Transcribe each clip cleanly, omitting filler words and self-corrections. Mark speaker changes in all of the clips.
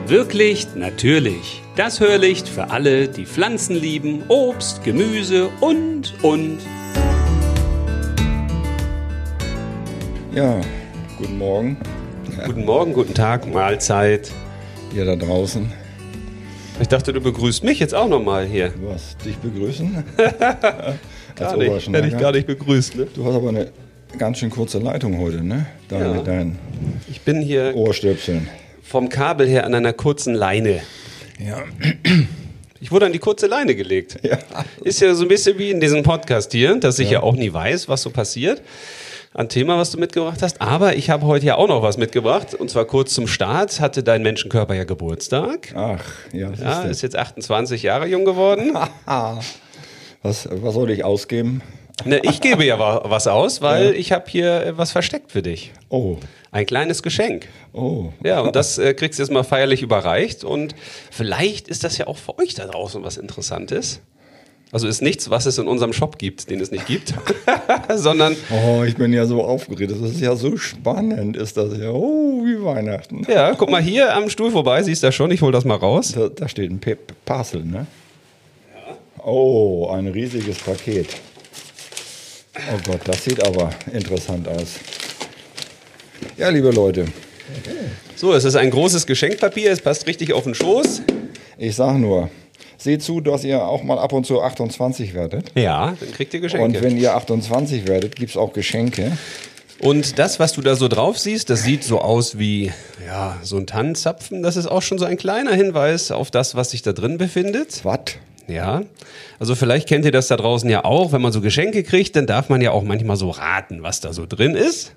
Speaker 1: Wirklich natürlich. Das Hörlicht für alle, die Pflanzen lieben, Obst, Gemüse und.
Speaker 2: Ja, guten Morgen.
Speaker 1: Guten Morgen, guten Tag, Mahlzeit.
Speaker 2: Ihr da draußen.
Speaker 1: Ich dachte, du begrüßt mich jetzt auch nochmal hier.
Speaker 2: Was, dich begrüßen?
Speaker 1: Gar nicht, hätte ich gar nicht begrüßt. Ne?
Speaker 2: Du hast aber eine ganz schön kurze Leitung heute, ne? Mit deinen
Speaker 1: Ich bin hier
Speaker 2: Ohrstöpseln.
Speaker 1: vom Kabel her an einer kurzen Leine.
Speaker 2: Ja.
Speaker 1: Ich wurde an die kurze Leine gelegt.
Speaker 2: Ja.
Speaker 1: Ist ja so ein bisschen wie in diesem Podcast hier, dass ich ja auch nie weiß, was so passiert. Ein Thema, was du mitgebracht hast. Aber ich habe heute ja auch noch was mitgebracht. Und zwar kurz zum Start. Hatte dein Menschenkörper ja Geburtstag.
Speaker 2: Ach, ja.
Speaker 1: Ja, ist jetzt 28 Jahre jung geworden.
Speaker 2: Was soll ich ausgeben?
Speaker 1: Ne, ich gebe ja was aus, weil ich habe hier was versteckt für dich.
Speaker 2: Oh.
Speaker 1: Ein kleines Geschenk.
Speaker 2: Oh.
Speaker 1: Ja, und das kriegst du jetzt mal feierlich überreicht. Und vielleicht ist das ja auch für euch da draußen was Interessantes. Also ist nichts, was es in unserem Shop gibt, den es nicht gibt, sondern...
Speaker 2: Oh, ich bin ja so aufgeregt. Das ist ja so spannend, ist das ja. Oh, wie Weihnachten.
Speaker 1: Ja, guck mal hier am Stuhl vorbei, siehst du das schon? Ich hol das mal raus.
Speaker 2: Da steht ein Parcel, ne? Ja. Oh, ein riesiges Paket. Oh Gott, das sieht aber interessant aus. Ja, liebe Leute.
Speaker 1: So, es ist ein großes Geschenkpapier, es passt richtig auf den Schoß.
Speaker 2: Ich sag nur, seht zu, dass ihr auch mal ab und zu 28 werdet.
Speaker 1: Ja, dann kriegt ihr Geschenke.
Speaker 2: Und wenn ihr 28 werdet, gibt es auch Geschenke.
Speaker 1: Und das, was du da so drauf siehst, das sieht so aus wie ja, so ein Tannenzapfen. Das ist auch schon so ein kleiner Hinweis auf das, was sich da drin befindet.
Speaker 2: Was?
Speaker 1: Ja, also vielleicht kennt ihr das da draußen ja auch. Wenn man so Geschenke kriegt, dann darf man ja auch manchmal so raten, was da so drin ist.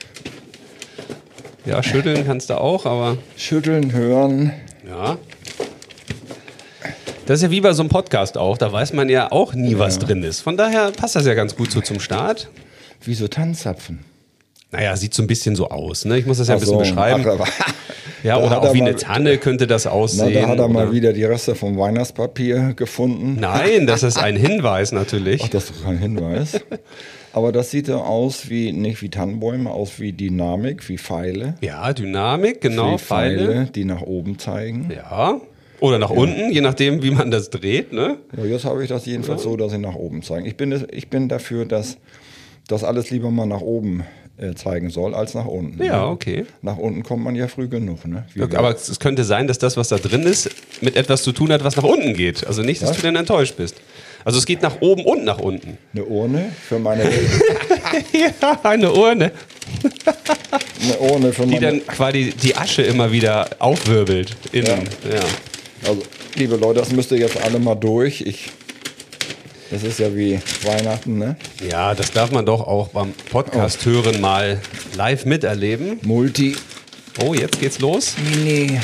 Speaker 1: Ja, schütteln kannst du auch, aber...
Speaker 2: Schütteln, hören.
Speaker 1: Ja. Das ist ja wie bei so einem Podcast auch. Da weiß man ja auch nie, was drin ist. Von daher passt das ja ganz gut so zum Start.
Speaker 2: Wieso Tannenzapfen?
Speaker 1: Naja, sieht so ein bisschen so aus. Ne? Ich muss das ja ein bisschen beschreiben. Ja,
Speaker 2: da
Speaker 1: oder auch wie eine Tanne könnte das aussehen.
Speaker 2: Da hat er mal
Speaker 1: oder?
Speaker 2: wieder die Reste vom Weihnachtspapier gefunden.
Speaker 1: Nein, das ist ein Hinweis natürlich.
Speaker 2: Ach, das ist doch kein Hinweis. Aber das sieht ja aus wie, nicht wie Tannenbäume, aus wie Dynamik, wie Pfeile.
Speaker 1: Ja, Dynamik, genau,
Speaker 2: Wie Pfeile, die nach oben zeigen.
Speaker 1: Ja, oder nach unten, je nachdem, wie man das dreht. Ne?
Speaker 2: Ja, jetzt habe ich das jedenfalls so, dass sie nach oben zeigen. Ich bin dafür, dass das alles lieber mal nach oben zeigen soll, als nach unten.
Speaker 1: Ja, okay.
Speaker 2: Nach unten kommt man ja früh genug. Ne?
Speaker 1: Aber es könnte sein, dass das, was da drin ist, mit etwas zu tun hat, was nach unten geht. Also nicht, dass du dann enttäuscht bist. Also es geht nach oben und nach unten.
Speaker 2: Eine Urne für meine...
Speaker 1: Ja, eine Urne.
Speaker 2: Eine Urne für meine...
Speaker 1: Die dann quasi die Asche immer wieder aufwirbelt. Innen. Ja.
Speaker 2: Also, liebe Leute, das müsst ihr jetzt alle mal durch. Das ist ja wie Weihnachten, ne?
Speaker 1: Ja, das darf man doch auch beim Podcast hören mal live miterleben.
Speaker 2: Multi.
Speaker 1: Oh, jetzt geht's los.
Speaker 2: Mini.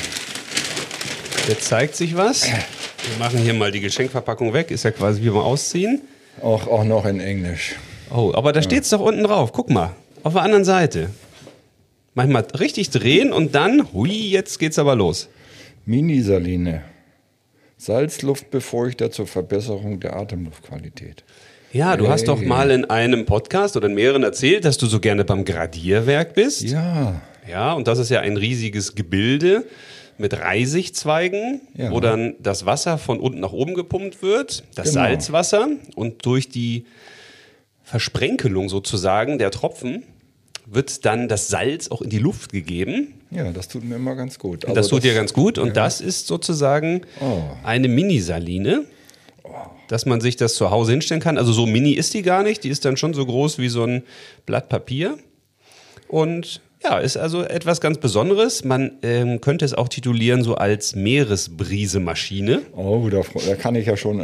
Speaker 1: Jetzt zeigt sich was. Wir machen hier mal die Geschenkverpackung weg. Ist ja quasi wie beim Ausziehen.
Speaker 2: Auch noch in Englisch.
Speaker 1: Oh, aber da steht's doch unten drauf. Guck mal, auf der anderen Seite. Manchmal richtig drehen und dann, hui, jetzt geht's aber los.
Speaker 2: Mini-Saline. Salzluftbefeuchter zur Verbesserung der Atemluftqualität.
Speaker 1: Ja, du hast doch mal in einem Podcast oder in mehreren erzählt, dass du so gerne beim Gradierwerk bist.
Speaker 2: Ja.
Speaker 1: Ja, und das ist ja ein riesiges Gebilde mit Reisigzweigen, wo dann das Wasser von unten nach oben gepumpt wird, das Salzwasser, und durch die Versprenkelung sozusagen der Tropfen wird dann das Salz auch in die Luft gegeben.
Speaker 2: Ja, das tut mir immer ganz gut.
Speaker 1: Das tut dir ganz gut und das ist sozusagen eine Mini-Saline, dass man sich das zu Hause hinstellen kann. Also so mini ist die gar nicht, die ist dann schon so groß wie so ein Blatt Papier und ja, ist also etwas ganz Besonderes. Man könnte es auch titulieren so als Meeresbriesemaschine.
Speaker 2: Oh, da kann ich ja schon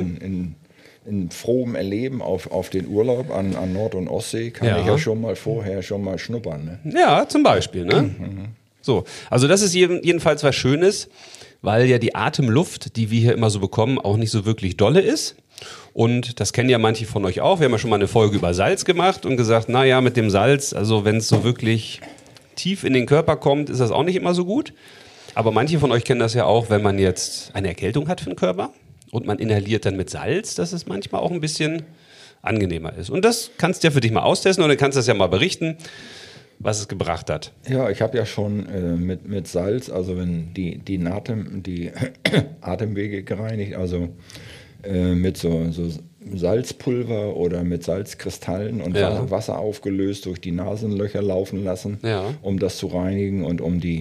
Speaker 2: in frohem Erleben auf den Urlaub an Nord- und Ostsee kann ich ja schon mal vorher schnuppern. Ne?
Speaker 1: Ja, zum Beispiel. Ne? So, also das ist jedenfalls was Schönes, weil ja die Atemluft, die wir hier immer so bekommen, auch nicht so wirklich dolle ist. Und das kennen ja manche von euch auch. Wir haben ja schon mal eine Folge über Salz gemacht und gesagt, naja, mit dem Salz, also wenn es so wirklich tief in den Körper kommt, ist das auch nicht immer so gut. Aber manche von euch kennen das ja auch, wenn man jetzt eine Erkältung hat für den Körper und man inhaliert dann mit Salz, dass es manchmal auch ein bisschen angenehmer ist. Und das kannst du ja für dich mal austesten und dann kannst du das ja mal berichten. was es gebracht hat.
Speaker 2: Ja, ich habe ja schon mit Salz, also wenn die Atemwege gereinigt, also mit so Salzpulver oder mit Salzkristallen und Wasser aufgelöst durch die Nasenlöcher laufen lassen, um das zu reinigen und um die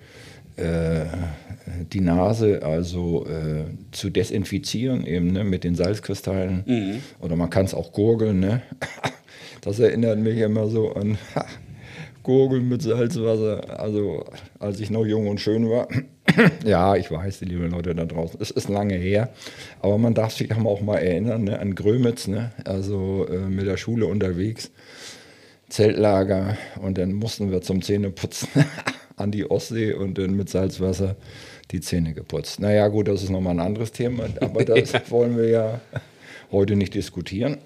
Speaker 2: Nase also zu desinfizieren eben, ne, mit den Salzkristallen. Oder man kann es auch gurgeln. Ne? Das erinnert mich immer so an Gurgeln mit Salzwasser, also als ich noch jung und schön war. Ja, ich weiß, die lieben Leute da draußen, es ist lange her, aber man darf sich auch mal erinnern, ne, an Grömitz, ne, also mit der Schule unterwegs, Zeltlager, und dann mussten wir zum Zähneputzen an die Ostsee und dann mit Salzwasser die Zähne geputzt. Naja gut, das ist nochmal ein anderes Thema, aber das wollen wir ja heute nicht diskutieren.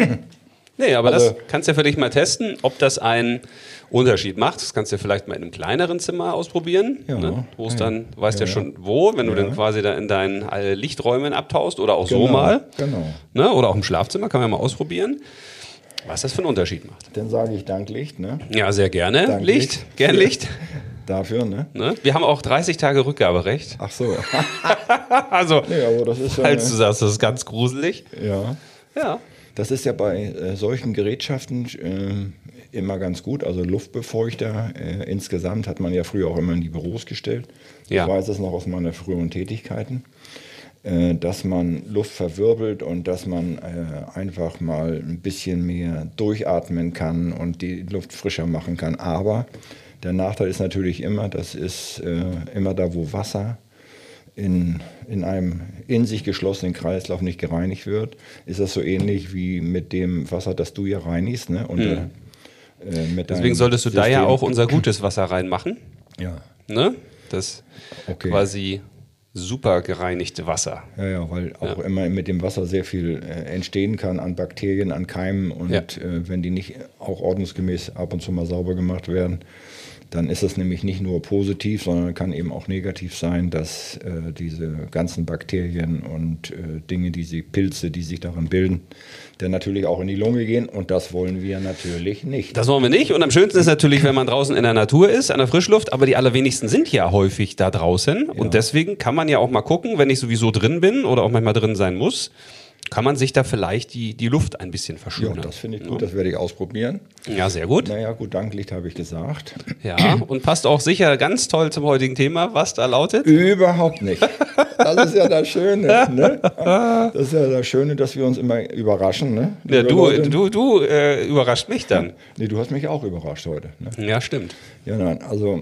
Speaker 1: Nee, aber also, das kannst du ja vielleicht mal testen, ob das einen Unterschied macht. Das kannst du ja vielleicht mal in einem kleineren Zimmer ausprobieren, ne? Wo es dann, du weißt ja schon wo, wenn du dann quasi da in deinen Lichträumen abtauchst oder auch so mal.
Speaker 2: Genau.
Speaker 1: Ne? Oder auch im Schlafzimmer, kann man ja mal ausprobieren, was das für einen Unterschied macht.
Speaker 2: Dann sage ich Dank Licht, ne?
Speaker 1: Ja, sehr gerne.
Speaker 2: Dank
Speaker 1: Licht, gern Licht.
Speaker 2: Dafür, ne?
Speaker 1: Wir haben auch 30 Tage Rückgaberecht.
Speaker 2: Ach so.
Speaker 1: Also,
Speaker 2: nee, aber das ist ja,
Speaker 1: falls du sagst, das ist ganz gruselig.
Speaker 2: Ja. Das ist ja bei solchen Gerätschaften immer ganz gut. Also Luftbefeuchter insgesamt hat man ja früher auch immer in die Büros gestellt. Ich weiß es noch aus meinen früheren Tätigkeiten, dass man Luft verwirbelt und dass man einfach mal ein bisschen mehr durchatmen kann und die Luft frischer machen kann. Aber der Nachteil ist natürlich immer, das ist immer da, wo Wasser in einem in sich geschlossenen Kreislauf nicht gereinigt wird, ist das so ähnlich wie mit dem Wasser, das du ja reinigst. Ne? Und,
Speaker 1: deswegen solltest du da ja auch unser gutes Wasser reinmachen.
Speaker 2: Ja.
Speaker 1: Ne? Das quasi super gereinigte Wasser.
Speaker 2: Ja, weil auch immer mit dem Wasser sehr viel entstehen kann an Bakterien, an Keimen. Und wenn die nicht auch ordnungsgemäß ab und zu mal sauber gemacht werden, dann ist es nämlich nicht nur positiv, sondern kann eben auch negativ sein, dass diese ganzen Bakterien und Pilze, die sich darin bilden, dann natürlich auch in die Lunge gehen, und das wollen wir natürlich nicht.
Speaker 1: Das wollen wir nicht, und am schönsten ist natürlich, wenn man draußen in der Natur ist, an der Frischluft, aber die allerwenigsten sind ja häufig da draußen, und deswegen kann man ja auch mal gucken, wenn ich sowieso drin bin oder auch manchmal drin sein muss, kann man sich da vielleicht die Luft ein bisschen verschönern.
Speaker 2: Ja, das finde ich gut, das werde ich ausprobieren.
Speaker 1: Ja, sehr gut.
Speaker 2: Naja, gut, Danklicht habe ich gesagt.
Speaker 1: Ja, und passt auch sicher ganz toll zum heutigen Thema, was da lautet?
Speaker 2: Überhaupt nicht. Das ist ja das Schöne. Ne? Das ist ja das Schöne, dass wir uns immer überraschen. Ne?
Speaker 1: Ja, du überrascht mich dann.
Speaker 2: Nee, du hast mich auch überrascht heute. Ne?
Speaker 1: Ja, stimmt.
Speaker 2: Ja, nein, also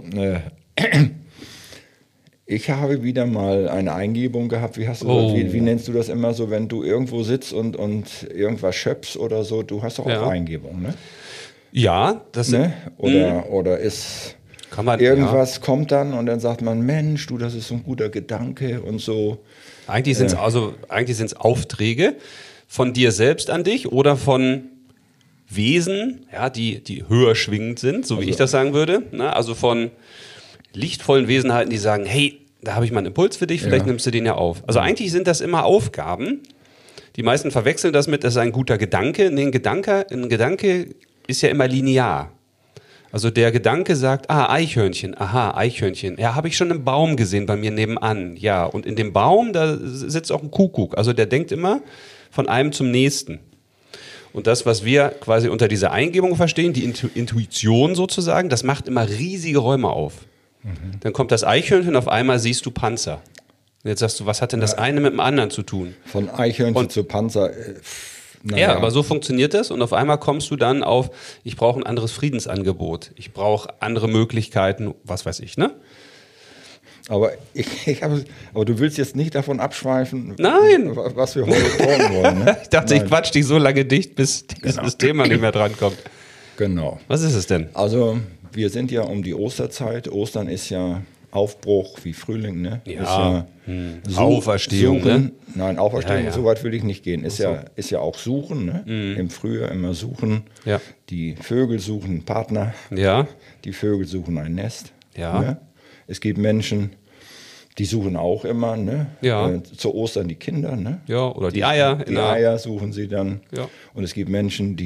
Speaker 2: ich habe wieder mal eine Eingebung gehabt. Wie nennst du das immer so, wenn du irgendwo sitzt und irgendwas schöpfst oder so? Du hast doch auch Eingebung, ne?
Speaker 1: Ja, das
Speaker 2: ne? Oder ist irgendwas kommt dann und dann sagt man, Mensch, du, das ist so ein guter Gedanke und so.
Speaker 1: Eigentlich sind es Aufträge von dir selbst an dich oder von Wesen, die höher schwingend sind, so wie ich das sagen würde. Also von lichtvollen Wesenheiten, die sagen, hey, da habe ich mal einen Impuls für dich, vielleicht nimmst du den ja auf. Also eigentlich sind das immer Aufgaben. Die meisten verwechseln das mit, das ist ein guter Gedanke. Nee, ein Gedanke ist ja immer linear. Also der Gedanke sagt, Eichhörnchen, Eichhörnchen. Ja, habe ich schon einen Baum gesehen bei mir nebenan. Ja, und in dem Baum, da sitzt auch ein Kuckuck. Also der denkt immer von einem zum nächsten. Und das, was wir quasi unter dieser Eingebung verstehen, die Intuition sozusagen, das macht immer riesige Räume auf. Dann kommt das Eichhörnchen, auf einmal siehst du Panzer. Und jetzt sagst du, was hat denn das eine mit dem anderen zu tun?
Speaker 2: Von Eichhörnchen zu Panzer.
Speaker 1: Ja, aber so funktioniert das, und auf einmal kommst du dann auf, ich brauche ein anderes Friedensangebot, ich brauche andere Möglichkeiten, was weiß ich, ne?
Speaker 2: Aber aber du willst jetzt nicht davon abschweifen,
Speaker 1: Nein,
Speaker 2: was wir heute tun wollen. Ne?
Speaker 1: Ich dachte, ich quatsch dich so lange dicht, bis dieses Thema nicht mehr drankommt.
Speaker 2: Genau.
Speaker 1: Was ist es denn?
Speaker 2: Also wir sind ja um die Osterzeit. Ostern ist ja Aufbruch wie Frühling, ne?
Speaker 1: Ja, Auferstehung,
Speaker 2: Suchen.
Speaker 1: Ne?
Speaker 2: Nein, Auferstehung, so weit will ich nicht gehen. Ist ja auch Suchen, ne? Im Frühjahr immer suchen. Ja. Die Vögel suchen einen Partner. Ja. Die Vögel suchen ein Nest. Ja. Ne? Es gibt Menschen, die suchen auch immer, ne? Zu Ostern die Kinder, ne?
Speaker 1: Ja, oder die Eier.
Speaker 2: Die Eier suchen sie dann. Ja. Und es gibt Menschen, die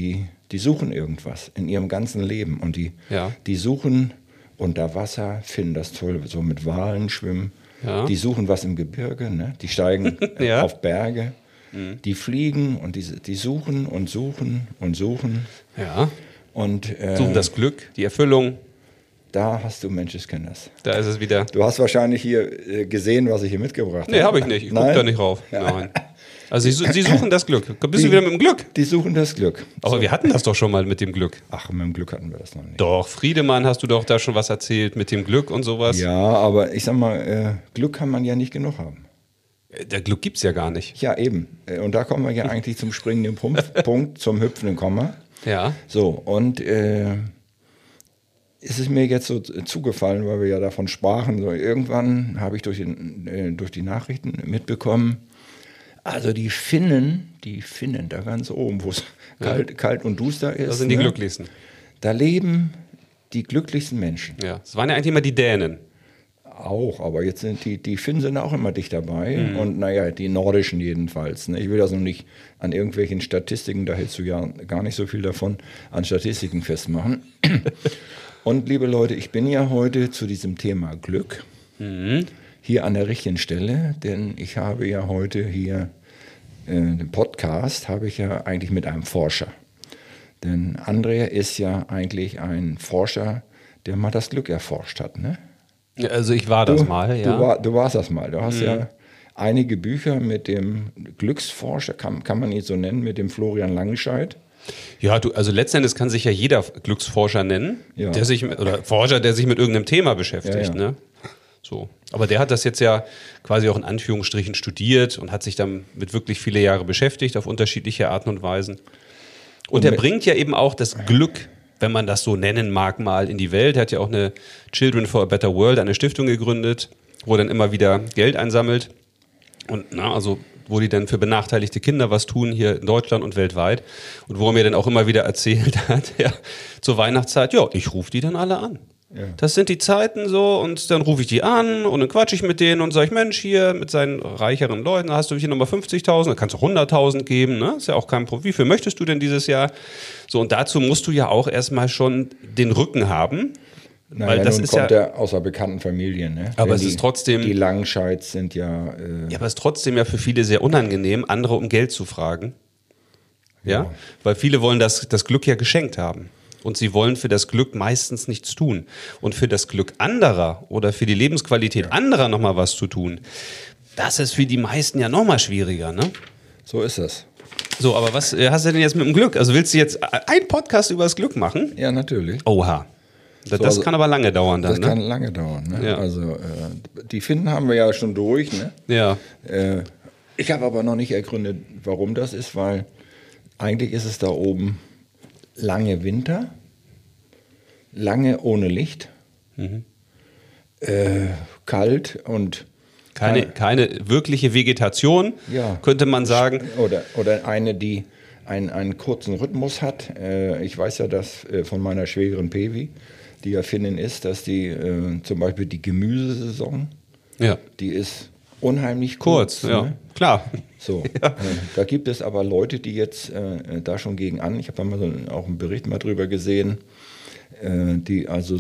Speaker 2: Die suchen irgendwas in ihrem ganzen Leben. Und die suchen unter Wasser, finden das toll, so mit Walen schwimmen.
Speaker 1: Ja.
Speaker 2: Die suchen was im Gebirge, ne? Die steigen auf Berge. Die fliegen und die suchen und suchen und suchen.
Speaker 1: Ja.
Speaker 2: Und,
Speaker 1: suchen das Glück, die Erfüllung.
Speaker 2: Da hast du Menschenkenntnis.
Speaker 1: Da ist es wieder.
Speaker 2: Du hast wahrscheinlich hier gesehen, was ich hier mitgebracht habe.
Speaker 1: Nee, habe ich nicht. Ich gucke da nicht rauf. Nein. Also sie suchen das Glück. Bist du wieder mit dem Glück?
Speaker 2: Die suchen das Glück.
Speaker 1: Aber wir hatten das doch schon mal mit dem Glück.
Speaker 2: Ach, mit dem Glück hatten wir das noch nicht.
Speaker 1: Doch, Friedemann, hast du doch da schon was erzählt mit dem Glück und sowas?
Speaker 2: Ja, aber ich sag mal, Glück kann man ja nicht genug haben.
Speaker 1: Der Glück gibt's ja gar nicht.
Speaker 2: Ja, eben. Und da kommen wir ja eigentlich zum springenden Punkt, zum hüpfenden Komma.
Speaker 1: Ja.
Speaker 2: So, und es ist mir jetzt so zugefallen, weil wir ja davon sprachen. So, irgendwann habe ich durch die Nachrichten mitbekommen, also die Finnen da ganz oben, wo es kalt und duster ist.
Speaker 1: Das sind die Glücklichsten.
Speaker 2: Da leben die glücklichsten Menschen.
Speaker 1: Ja, es waren ja eigentlich immer die Dänen.
Speaker 2: Auch, aber jetzt sind die Finnen sind auch immer dicht dabei. Und naja, die Nordischen jedenfalls. Ne? Ich will das noch nicht an irgendwelchen Statistiken, da hältst du ja gar nicht so viel davon, an Statistiken festmachen. Und liebe Leute, ich bin ja heute zu diesem Thema Glück hier an der richtigen Stelle, denn ich habe ja heute hier den Podcast, habe ich ja eigentlich mit einem Forscher. Denn André ist ja eigentlich ein Forscher, der mal das Glück erforscht hat, ne?
Speaker 1: Also ich war das mal, ja.
Speaker 2: Du warst das mal. Du hast ja einige Bücher mit dem Glücksforscher, kann man ihn so nennen, mit dem Florian Langenscheidt.
Speaker 1: Ja, also letztendlich kann sich ja jeder Glücksforscher nennen, oder Forscher, der sich mit irgendeinem Thema beschäftigt, ne? So. Aber der hat das jetzt ja quasi auch in Anführungsstrichen studiert und hat sich damit wirklich viele Jahre beschäftigt, auf unterschiedliche Arten und Weisen. Und er bringt ja eben auch das Glück, wenn man das so nennen mag, mal in die Welt. Er hat ja auch eine Children for a Better World, eine Stiftung gegründet, wo er dann immer wieder Geld einsammelt. Und wo die dann für benachteiligte Kinder was tun, hier in Deutschland und weltweit. Und wo er mir dann auch immer wieder erzählt hat, zur Weihnachtszeit, ich rufe die dann alle an. Ja. Das sind die Zeiten so und dann rufe ich die an und dann quatsche ich mit denen und sage ich, Mensch, hier mit seinen reicheren Leuten, da hast du hier nochmal 50.000, dann kannst du 100.000 geben, ne? Ist ja auch kein Problem. Wie viel möchtest du denn dieses Jahr? So, und dazu musst du ja auch erstmal schon den Rücken haben.
Speaker 2: Naja, weil das kommt ja aus einer bekannten Familie, ne?
Speaker 1: Aber es ist trotzdem.
Speaker 2: Die Langenscheids sind ja.
Speaker 1: Ja, aber es ist trotzdem ja für viele sehr unangenehm, andere um Geld zu fragen. Ja? Weil viele wollen das Glück ja geschenkt haben. Und sie wollen für das Glück meistens nichts tun. Und für das Glück anderer oder für die Lebensqualität anderer nochmal was zu tun, das ist für die meisten ja nochmal schwieriger, ne?
Speaker 2: So ist das.
Speaker 1: So, aber was hast du denn jetzt mit dem Glück? Also willst du jetzt einen Podcast über das Glück machen?
Speaker 2: Ja, natürlich.
Speaker 1: Oha. Das kann aber lange dauern dann,
Speaker 2: ne? Das kann lange dauern, ne? Ja. Also die Finnen haben wir ja schon durch, ne?
Speaker 1: Ja.
Speaker 2: Ich habe aber noch nicht ergründet, warum das ist, weil eigentlich ist es da oben lange Winter, lange ohne Licht, kalt und
Speaker 1: keine wirkliche Vegetation, könnte man sagen.
Speaker 2: Oder eine, die einen kurzen Rhythmus hat. Ich weiß ja das von meiner Schwägerin Pevi, die ja Finnin ist, dass die zum Beispiel die Gemüsesaison, die ist unheimlich
Speaker 1: kurz,
Speaker 2: ne?
Speaker 1: Klar.
Speaker 2: So, da gibt es aber Leute, die jetzt da schon gegen an, ich habe da mal auch einen Bericht mal drüber gesehen, die also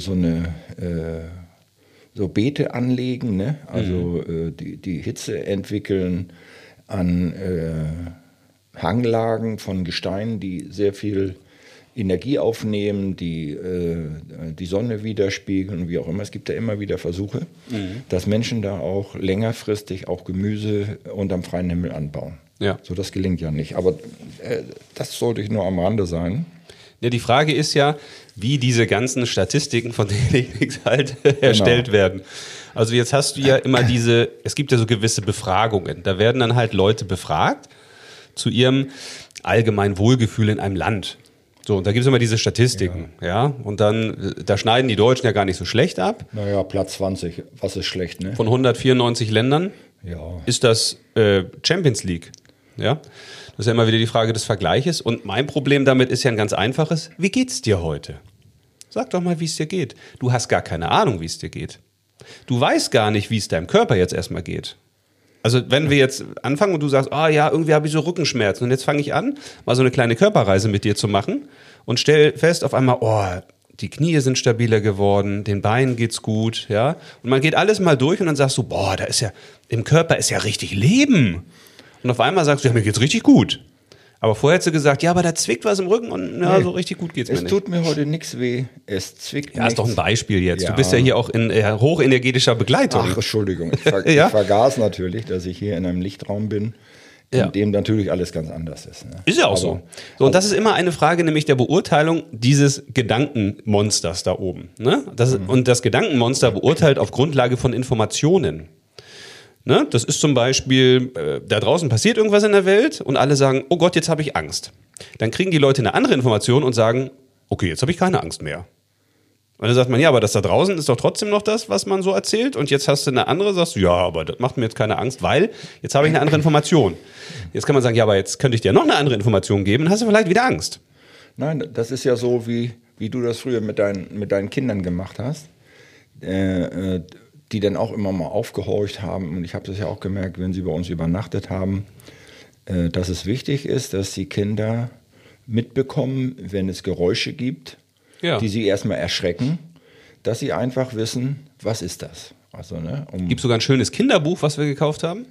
Speaker 2: so Beete anlegen, ne? Also die Hitze entwickeln an Hanglagen von Gesteinen, die sehr viel Energie aufnehmen, die Sonne widerspiegeln und wie auch immer. Es gibt ja immer wieder Versuche, dass Menschen da auch längerfristig auch Gemüse unterm freien Himmel anbauen.
Speaker 1: Ja.
Speaker 2: So, das gelingt ja nicht. Aber das sollte ich nur am Rande sein.
Speaker 1: Ja, die Frage ist ja, wie diese ganzen Statistiken, von denen ich nichts halte, erstellt werden. Also jetzt hast du ja immer es gibt ja so gewisse Befragungen. Da werden dann halt Leute befragt zu ihrem allgemeinen Wohlgefühl in einem Land. So, und da gibt es immer diese Statistiken, und dann, da schneiden die Deutschen ja gar nicht so schlecht ab.
Speaker 2: Naja, Platz 20, was ist schlecht, ne?
Speaker 1: Von 194 Ländern ist das Champions League, ja. Das ist ja immer wieder die Frage des Vergleiches. Und mein Problem damit ist ja ein ganz einfaches. Wie geht's dir heute? Sag doch mal, wie es dir geht. Du hast gar keine Ahnung, wie es dir geht. Du weißt gar nicht, wie es deinem Körper jetzt erstmal geht. Also wenn wir jetzt anfangen und du sagst, irgendwie habe ich so Rückenschmerzen und jetzt fange ich an, mal so eine kleine Körperreise mit dir zu machen und stell fest auf einmal, oh, die Knie sind stabiler geworden, den Beinen geht's gut, ja. Und man geht alles mal durch und dann sagst du, boah, da ist ja, im Körper ist ja richtig Leben. Und auf einmal sagst du, ja, mir geht's richtig gut. Aber vorher hättest du gesagt, ja, aber da zwickt was im Rücken und ja, so richtig gut geht's mir nicht.
Speaker 2: Es tut mir heute nichts weh, es zwickt
Speaker 1: Ja,
Speaker 2: nichts.
Speaker 1: ist doch ein Beispiel jetzt.
Speaker 2: Ja.
Speaker 1: Du bist ja hier auch in hochenergetischer Begleitung.
Speaker 2: Ach, Entschuldigung, ich
Speaker 1: Ja?
Speaker 2: vergaß natürlich, dass ich hier in einem Lichtraum bin,
Speaker 1: Ja.
Speaker 2: in dem natürlich alles ganz anders ist. Ne?
Speaker 1: Ist ja auch
Speaker 2: Aber-
Speaker 1: so. Und das ist immer eine Frage, nämlich der Beurteilung dieses Gedankenmonsters da oben. Ne? Und das Gedankenmonster beurteilt auf Grundlage von Informationen. Ne? Das ist zum Beispiel, da draußen passiert irgendwas in der Welt und alle sagen, oh Gott, jetzt habe ich Angst. Dann kriegen die Leute eine andere Information und sagen, okay, jetzt habe ich keine Angst mehr. Und dann sagt man, ja, aber das da draußen ist doch trotzdem noch das, was man so erzählt. Und jetzt hast du eine andere, sagst du, ja, aber das macht mir jetzt keine Angst, weil jetzt habe ich eine andere Information. Jetzt kann man sagen, ja, aber jetzt könnte ich dir noch eine andere Information geben, dann hast du vielleicht wieder Angst.
Speaker 2: Nein, das ist ja so, wie du das früher mit deinen Kindern gemacht hast, die dann auch immer mal aufgehorcht haben. Und ich habe das ja auch gemerkt, wenn sie bei uns übernachtet haben, dass es wichtig ist, dass die Kinder mitbekommen, wenn es Geräusche gibt,
Speaker 1: Ja.
Speaker 2: die sie erstmal erschrecken, dass sie einfach wissen, was ist das? Also, ne,
Speaker 1: Gibt sogar ein schönes Kinderbuch, was wir gekauft haben.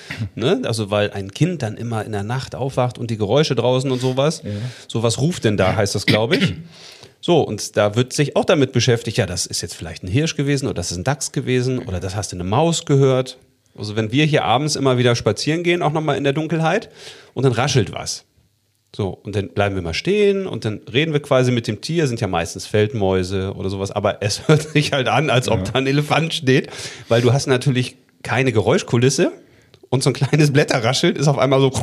Speaker 1: Ne? Also, weil ein Kind dann immer in der Nacht aufwacht und die Geräusche draußen und sowas. Ja. So, was ruft denn da, heißt das, glaube ich. So, und da wird sich auch damit beschäftigt, ja, das ist jetzt vielleicht ein Hirsch gewesen oder das ist ein Dachs gewesen oder das hast du eine Maus gehört. Also, wenn wir hier abends immer wieder spazieren gehen, auch nochmal in der Dunkelheit und dann raschelt was. So, und dann bleiben wir mal stehen und dann reden wir quasi mit dem Tier, sind ja meistens Feldmäuse oder sowas, aber es hört sich halt an, als ob da ein Elefant steht, weil du hast natürlich keine Geräuschkulisse und so ein kleines Blätterrascheln ist auf einmal so.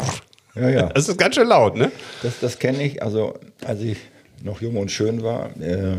Speaker 2: Ja, ja.
Speaker 1: Das ist ganz schön laut, ne?
Speaker 2: Das kenne ich, also als ich noch jung und schön war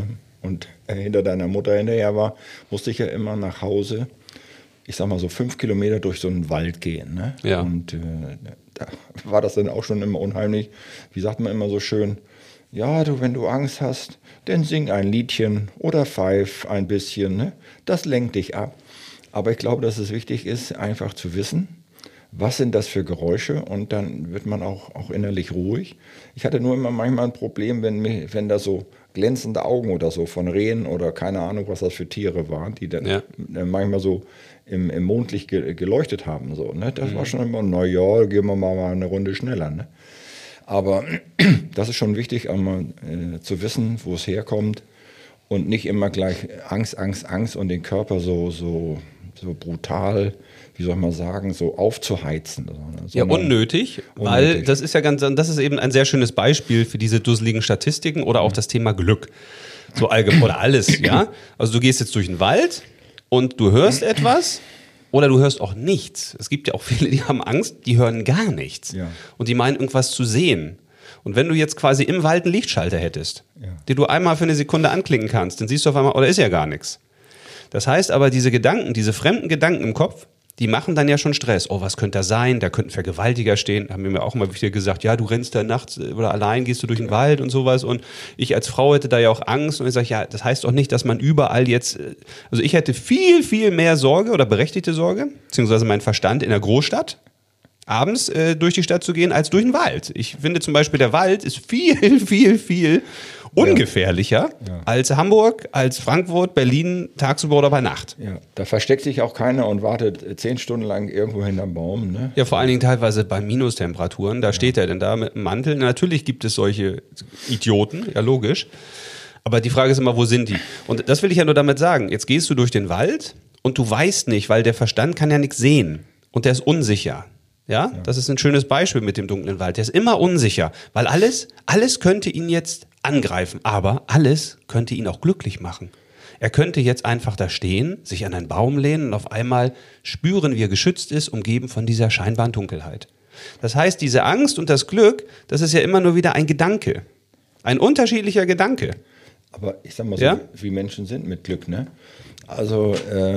Speaker 2: und hinter deiner Mutter hinterher war, musste ich ja immer nach Hause, ich sag mal so 5 Kilometer durch so einen Wald gehen. Ne?
Speaker 1: Ja.
Speaker 2: Und da war das dann auch schon immer unheimlich, wie sagt man immer so schön, ja, du, wenn du Angst hast, dann sing ein Liedchen oder pfeif ein bisschen, ne? Das lenkt dich ab. Aber ich glaube, dass es wichtig ist, einfach zu wissen, was sind das für Geräusche und dann wird man auch innerlich ruhig. Ich hatte nur immer manchmal ein Problem, wenn da so glänzende Augen oder so von Rehen oder keine Ahnung, was das für Tiere waren, die dann manchmal so im Mondlicht geleuchtet haben. So, ne? Das war schon immer, na ja, gehen wir mal eine Runde schneller. Ne? Aber das ist schon wichtig, einmal zu wissen, wo es herkommt und nicht immer gleich Angst, Angst, Angst und den Körper so brutal, wie soll man sagen, so aufzuheizen.
Speaker 1: Ja, unnötig, weil das ist ja das ist eben ein sehr schönes Beispiel für diese dusseligen Statistiken oder auch das Thema Glück. So allgemein oder alles, ja. Also du gehst jetzt durch den Wald und du hörst etwas oder du hörst auch nichts. Es gibt ja auch viele, die haben Angst, die hören gar nichts.
Speaker 2: Ja.
Speaker 1: Und die meinen, irgendwas zu sehen. Und wenn du jetzt quasi im Wald einen Lichtschalter hättest, den du einmal für eine Sekunde anklicken kannst, dann siehst du auf einmal, oder ist ja gar nichts. Das heißt aber, diese Gedanken, diese fremden Gedanken im Kopf, die machen dann ja schon Stress. Oh, was könnte da sein? Da könnten Vergewaltiger stehen. Haben wir mir auch immer wieder gesagt, ja, du rennst da nachts oder allein gehst du durch den Wald und sowas. Und ich als Frau hätte da ja auch Angst. Und ich sage, ja, das heißt doch nicht, dass man überall jetzt, also ich hätte viel, viel mehr Sorge oder berechtigte Sorge, beziehungsweise mein Verstand in der Großstadt, abends durch die Stadt zu gehen, als durch den Wald. Ich finde zum Beispiel, der Wald ist viel, viel, viel ungefährlicher als Hamburg, als Frankfurt, Berlin, tagsüber oder bei Nacht.
Speaker 2: Ja, da versteckt sich auch keiner und wartet 10 Stunden lang irgendwo hinterm Baum. Ne?
Speaker 1: Ja, vor allen Dingen teilweise bei Minustemperaturen. Da steht er denn da mit dem Mantel. Natürlich gibt es solche Idioten, ja logisch. Aber die Frage ist immer, wo sind die? Und das will ich ja nur damit sagen. Jetzt gehst du durch den Wald und du weißt nicht, weil der Verstand kann ja nichts sehen. Und der ist unsicher. Ja, das ist ein schönes Beispiel mit dem dunklen Wald. Der ist immer unsicher, weil alles könnte ihn jetzt angreifen, aber alles könnte ihn auch glücklich machen. Er könnte jetzt einfach da stehen, sich an einen Baum lehnen und auf einmal spüren, wie er geschützt ist, umgeben von dieser scheinbaren Dunkelheit. Das heißt, diese Angst und das Glück, das ist ja immer nur wieder ein Gedanke. Ein unterschiedlicher Gedanke.
Speaker 2: Aber ich sag mal so, wie Menschen sind mit Glück, ne? Also,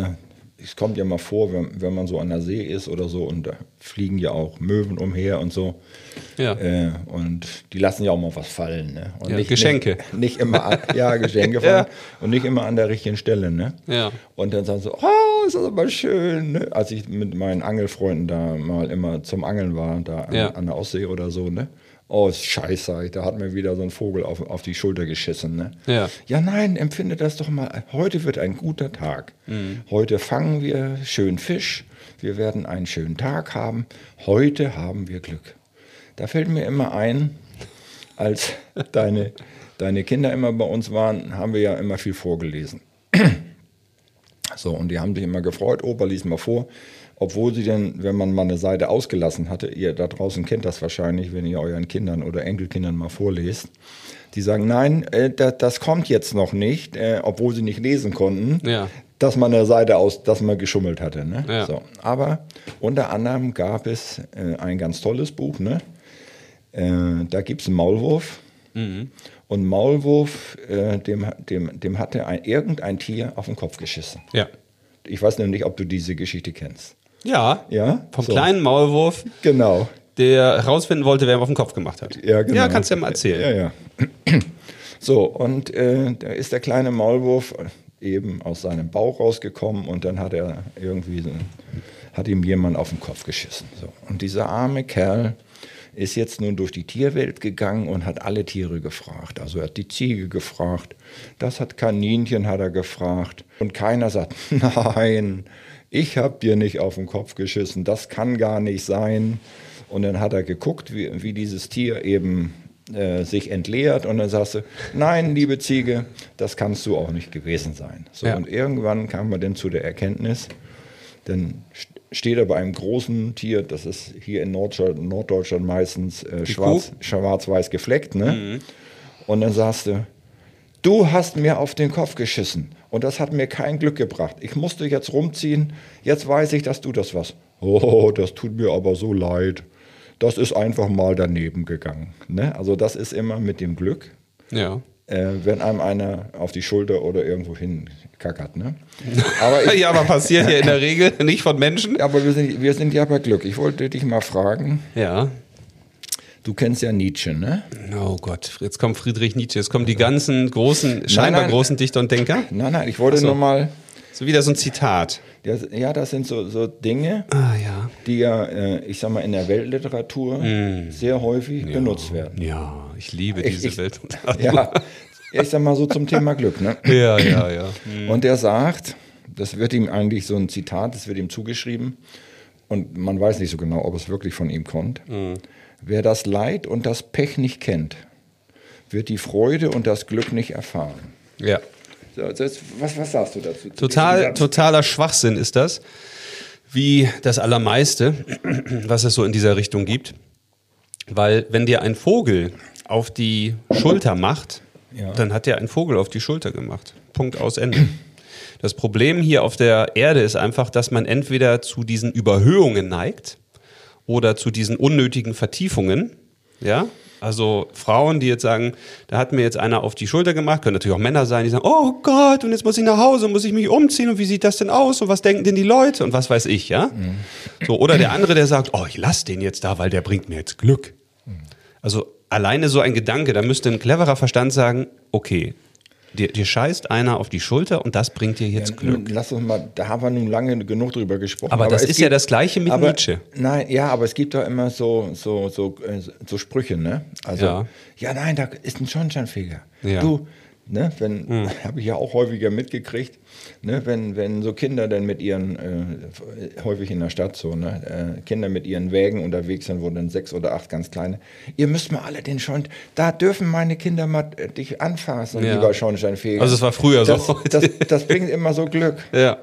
Speaker 2: es kommt ja mal vor, wenn man so an der See ist oder so und da fliegen ja auch Möwen umher und so.
Speaker 1: Ja.
Speaker 2: Und die lassen ja auch mal was fallen. Ne? Und nicht,
Speaker 1: Geschenke.
Speaker 2: Nicht immer, Geschenke fallen und nicht immer an der richtigen Stelle. Ne?
Speaker 1: Ja.
Speaker 2: Und dann sagen sie, oh, ist das aber schön. Ne? Als ich mit meinen Angelfreunden da mal immer zum Angeln war, da an der Ostsee oder so, ne? Oh, scheiße, sag ich, da hat mir wieder so ein Vogel auf die Schulter geschissen. Ne?
Speaker 1: Ja.
Speaker 2: Ja, nein, empfinde das doch mal. Heute wird ein guter Tag. Heute fangen wir schön Fisch. Wir werden einen schönen Tag haben. Heute haben wir Glück. Da fällt mir immer ein, als deine Kinder immer bei uns waren, haben wir ja immer viel vorgelesen. So, und die haben sich immer gefreut, Opa lies mal vor. Obwohl sie denn, wenn man mal eine Seite ausgelassen hatte, ihr da draußen kennt das wahrscheinlich, wenn ihr euren Kindern oder Enkelkindern mal vorlest, die sagen, nein, das kommt jetzt noch nicht, obwohl sie nicht lesen konnten, dass man eine Seite dass man geschummelt hatte. Ne?
Speaker 1: Ja.
Speaker 2: So, aber unter anderem gab es ein ganz tolles Buch, ne? Da gibt es einen Maulwurf. Und Maulwurf, dem hatte irgendein Tier auf den Kopf geschissen.
Speaker 1: Ja.
Speaker 2: Ich weiß nämlich nicht, ob du diese Geschichte kennst.
Speaker 1: Ja,
Speaker 2: Ja?
Speaker 1: vom
Speaker 2: So.
Speaker 1: kleinen Maulwurf,
Speaker 2: Genau.
Speaker 1: der herausfinden wollte, wer ihm auf den Kopf gemacht hat.
Speaker 2: Ja, genau.
Speaker 1: Ja, kannst du ja mal erzählen.
Speaker 2: Ja. So, und da ist der kleine Maulwurf eben aus seinem Bauch rausgekommen und dann hat ihm jemand auf den Kopf geschissen. So. Und dieser arme Kerl ist jetzt nun durch die Tierwelt gegangen und hat alle Tiere gefragt. Also er hat die Ziege gefragt, das Kaninchen hat er gefragt. Und keiner sagt, nein, ich habe dir nicht auf den Kopf geschissen, das kann gar nicht sein. Und dann hat er geguckt, wie dieses Tier eben sich entleert. Und dann sagst du, nein, liebe Ziege, das kannst du auch nicht gewesen sein. So,
Speaker 1: Ja.
Speaker 2: Und irgendwann kam man dann zu der Erkenntnis, dann steht er bei einem großen Tier, das ist hier in Norddeutschland meistens schwarz-weiß gefleckt. Ne? Und dann sagst du hast mir auf den Kopf geschissen und das hat mir kein Glück gebracht. Ich musste jetzt rumziehen, jetzt weiß ich, dass du das warst. Oh, das tut mir aber so leid. Das ist einfach mal daneben gegangen. Ne? Also das ist immer mit dem Glück.
Speaker 1: Ja.
Speaker 2: Wenn einem einer auf die Schulter oder irgendwo hin kackert. Ne?
Speaker 1: Aber passiert ja in der Regel nicht von Menschen.
Speaker 2: Aber wir sind ja bei Glück. Ich wollte dich mal fragen,
Speaker 1: Ja.
Speaker 2: du kennst ja Nietzsche, ne?
Speaker 1: Oh Gott, jetzt kommt Friedrich Nietzsche, jetzt kommen die ganzen großen, scheinbar großen Dichter und Denker.
Speaker 2: Nein, ich wollte
Speaker 1: Ach so.
Speaker 2: nur mal,
Speaker 1: So wieder so ein Zitat.
Speaker 2: ja, das sind so Dinge,
Speaker 1: Ah ja.
Speaker 2: die ja, ich sag mal, in der Weltliteratur sehr häufig benutzt werden.
Speaker 1: Ja, ich liebe diese Welt.
Speaker 2: Ja, ich sag mal so zum Thema Glück, ne?
Speaker 1: Ja.
Speaker 2: Und er sagt, das wird ihm eigentlich so ein Zitat, das wird ihm zugeschrieben und man weiß nicht so genau, ob es wirklich von ihm kommt. Wer das Leid und das Pech nicht kennt, wird die Freude und das Glück nicht erfahren.
Speaker 1: Ja.
Speaker 2: So, was sagst du dazu?
Speaker 1: Totaler Schwachsinn ist das. Wie das Allermeiste, was es so in dieser Richtung gibt. Weil wenn dir ein Vogel auf die Schulter macht, dann hat dir ein Vogel auf die Schulter gemacht. Punkt, aus, Ende. Das Problem hier auf der Erde ist einfach, dass man entweder zu diesen Überhöhungen neigt oder zu diesen unnötigen Vertiefungen. Ja? Also Frauen, die jetzt sagen, da hat mir jetzt einer auf die Schulter gemacht, können natürlich auch Männer sein, die sagen, oh Gott, und jetzt muss ich nach Hause, muss ich mich umziehen und wie sieht das denn aus und was denken denn die Leute und was weiß ich, ja? So, oder der andere, der sagt, oh, ich lasse den jetzt da, weil der bringt mir jetzt Glück. Also alleine so ein Gedanke, da müsste ein cleverer Verstand sagen, okay, dir scheißt einer auf die Schulter und das bringt dir jetzt Glück.
Speaker 2: Nun, lass uns mal, da haben wir nun lange genug drüber gesprochen.
Speaker 1: Aber das ist ja das Gleiche mit Nietzsche.
Speaker 2: Nein, ja, aber es gibt doch immer so Sprüche, ne? Also, ja, nein, da ist ein Schornsteinfeger.
Speaker 1: Ja.
Speaker 2: Du, ne, habe ich ja auch häufiger mitgekriegt, ne, wenn so Kinder dann mit ihren, häufig in der Stadt so, ne, Kinder mit ihren Wägen unterwegs sind, wo dann 6 oder 8 ganz kleine, ihr müsst mal alle den Schornstein, da dürfen meine Kinder mal dich anfassen, lieber Schornsteinfeger.
Speaker 1: Also es war früher so.
Speaker 2: Das bringt immer so Glück.
Speaker 1: Ja.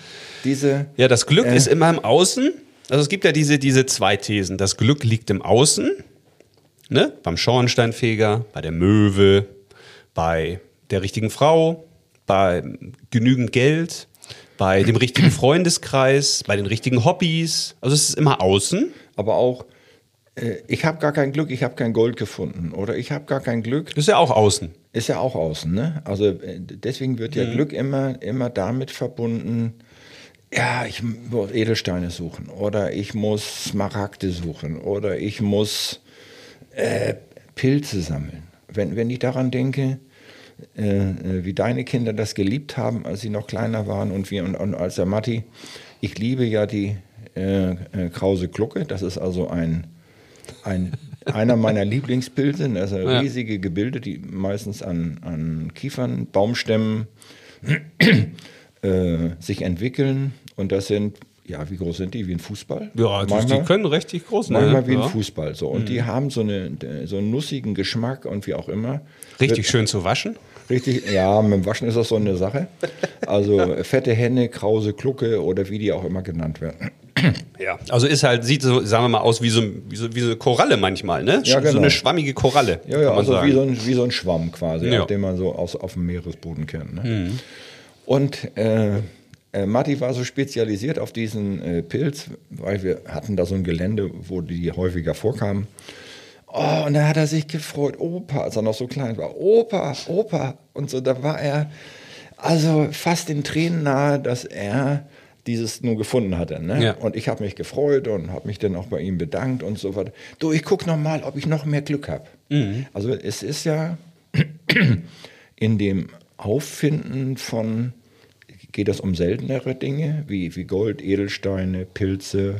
Speaker 2: Ne?
Speaker 1: Ja, das Glück ist immer im Außen. Also es gibt ja diese 2 Thesen. Das Glück liegt im Außen, ne? Beim Schornsteinfeger, bei der Möwe, bei der richtigen Frau, bei genügend Geld, bei dem richtigen Freundeskreis, bei den richtigen Hobbys. Also es ist immer außen.
Speaker 2: Aber auch, ich habe gar kein Glück, ich habe kein Gold gefunden. Oder ich habe gar kein Glück.
Speaker 1: Das ist ja auch außen.
Speaker 2: Ist ja auch außen, ne? Also deswegen wird ja Glück immer damit verbunden, ja, ich muss Edelsteine suchen oder ich muss Smaragde suchen oder ich muss Pilze sammeln. Wenn ich daran denke, wie deine Kinder das geliebt haben, als sie noch kleiner waren und als der Matti, ich liebe ja die Krause Glucke, das ist also ein einer meiner Lieblingspilze, das sind riesige Gebilde, die meistens an Kiefern, Baumstämmen sich entwickeln. Und das sind, ja, wie groß sind die? Wie ein Fußball?
Speaker 1: Ja, die können richtig groß sein.
Speaker 2: Manchmal wie ein Fußball. So. Und die haben so einen nussigen Geschmack und wie auch immer.
Speaker 1: Richtig schön zu waschen.
Speaker 2: Richtig, ja, mit dem Waschen ist das so eine Sache. Also fette Henne, krause Glucke oder wie die auch immer genannt werden.
Speaker 1: Ja, also ist halt, sieht so, sagen wir mal, aus wie so eine Koralle manchmal, ne?
Speaker 2: Ja, genau.
Speaker 1: So eine schwammige Koralle.
Speaker 2: Ja,
Speaker 1: kann man
Speaker 2: also
Speaker 1: sagen.
Speaker 2: wie so ein Schwamm quasi,
Speaker 1: Ja.
Speaker 2: den man so auf dem Meeresboden kennt. Ne? Und Matti war so spezialisiert auf diesen Pilz, weil wir hatten da so ein Gelände, wo die häufiger vorkamen. Oh, und dann hat er sich gefreut, Opa, als er noch so klein war, Opa. Und so, da war er also fast in Tränen nahe, dass er dieses nur gefunden hatte. Ne?
Speaker 1: Ja.
Speaker 2: Und ich habe mich gefreut und habe mich dann auch bei ihm bedankt und so weiter. Du, ich gucke noch mal, ob ich noch mehr Glück habe. Also es ist ja in dem Auffinden von, geht es um seltenere Dinge, wie Gold, Edelsteine, Pilze.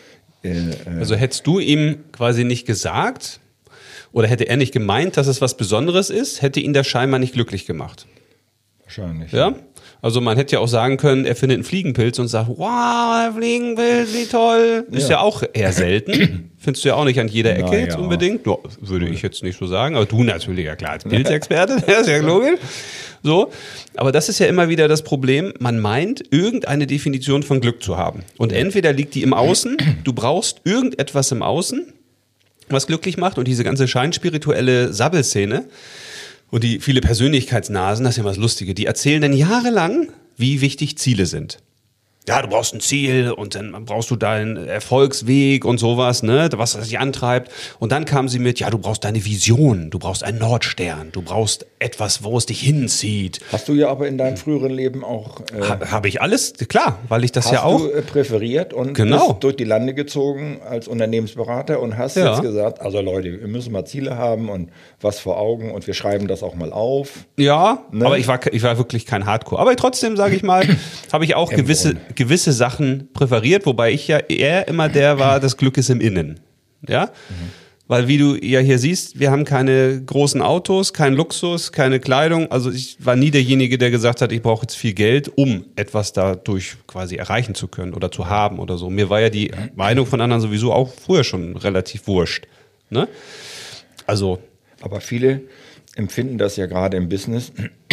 Speaker 1: Also hättest du ihm quasi nicht gesagt oder hätte er nicht gemeint, dass es was Besonderes ist, hätte ihn das scheinbar nicht glücklich gemacht.
Speaker 2: Wahrscheinlich.
Speaker 1: Ja? Also man hätte ja auch sagen können, er findet einen Fliegenpilz und sagt, wow, der Fliegenpilz, wie toll. Ist ja auch eher selten. Findest du ja auch nicht an jeder Ecke jetzt unbedingt. No, würde ich jetzt nicht so sagen. Aber du natürlich, ja klar, als Pilzexperte, das ist ja logisch. So. Aber das ist ja immer wieder das Problem. Man meint, irgendeine Definition von Glück zu haben. Und entweder liegt die im Außen, du brauchst irgendetwas im Außen, was glücklich macht. Und diese ganze scheinspirituelle Sabbelszene und die viele Persönlichkeitsnasen, das ist ja immer das Lustige, die erzählen dann jahrelang, wie wichtig Ziele sind. Ja, du brauchst ein Ziel und dann brauchst du deinen Erfolgsweg und sowas, ne, was dich antreibt. Und dann kamen sie mit, ja, du brauchst deine Vision, du brauchst einen Nordstern, du brauchst etwas, wo es dich hinzieht.
Speaker 2: Hast du ja aber in deinem früheren Leben auch...
Speaker 1: Habe ich alles, klar, weil ich das ja auch...
Speaker 2: Hast du präferiert und bist durch die Lande gezogen als Unternehmensberater und hast jetzt gesagt, also Leute, wir müssen mal Ziele haben und was vor Augen und wir schreiben das auch mal auf.
Speaker 1: Ja, ne? Aber ich war wirklich kein Hardcore. Aber trotzdem, sage ich mal, habe ich auch gewisse Sachen präferiert, wobei ich ja eher immer der war, das Glück ist im Innen. Ja? Weil wie du ja hier siehst, wir haben keine großen Autos, keinen Luxus, keine Kleidung. Also ich war nie derjenige, der gesagt hat, ich brauche jetzt viel Geld, um etwas dadurch quasi erreichen zu können oder zu haben oder so. Mir war ja die Meinung von anderen sowieso auch früher schon relativ wurscht. Ne? Also.
Speaker 2: Aber viele empfinden das ja gerade im Business.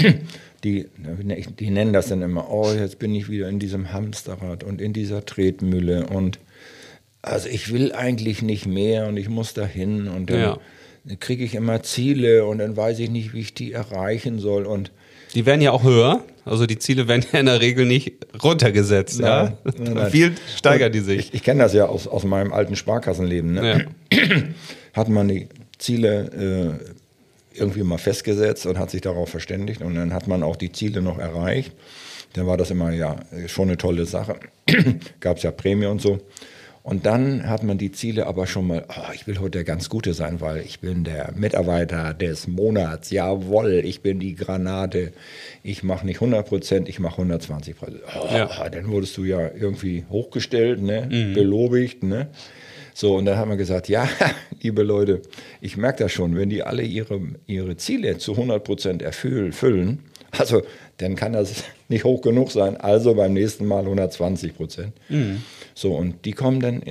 Speaker 2: Die nennen das dann immer, oh, jetzt bin ich wieder in diesem Hamsterrad und in dieser Tretmühle und also ich will eigentlich nicht mehr und ich muss dahin und dann kriege ich immer Ziele und dann weiß ich nicht, wie ich die erreichen soll und
Speaker 1: die werden ja auch höher, also die Ziele werden ja in der Regel nicht runtergesetzt. Nein. Viel steigern die sich.
Speaker 2: Ich kenne das ja aus meinem alten Sparkassenleben. Ne? Ja. Hat man die Ziele irgendwie mal festgesetzt und hat sich darauf verständigt und dann hat man auch die Ziele noch erreicht. Dann war das immer schon eine tolle Sache. Gab es ja Prämie und so. Und dann hat man die Ziele aber schon mal, ich will heute der ganz Gute sein, weil ich bin der Mitarbeiter des Monats. Jawohl, ich bin die Granate. Ich mache nicht 100%, ich mache 120%. Dann wurdest du ja irgendwie hochgestellt, ne? Belobigt, ne? So, und dann haben wir gesagt, ja, liebe Leute, ich merke das schon, wenn die alle ihre Ziele zu 100% erfüllen, also dann kann das nicht hoch genug sein, also beim nächsten Mal 120%. So, und die kommen dann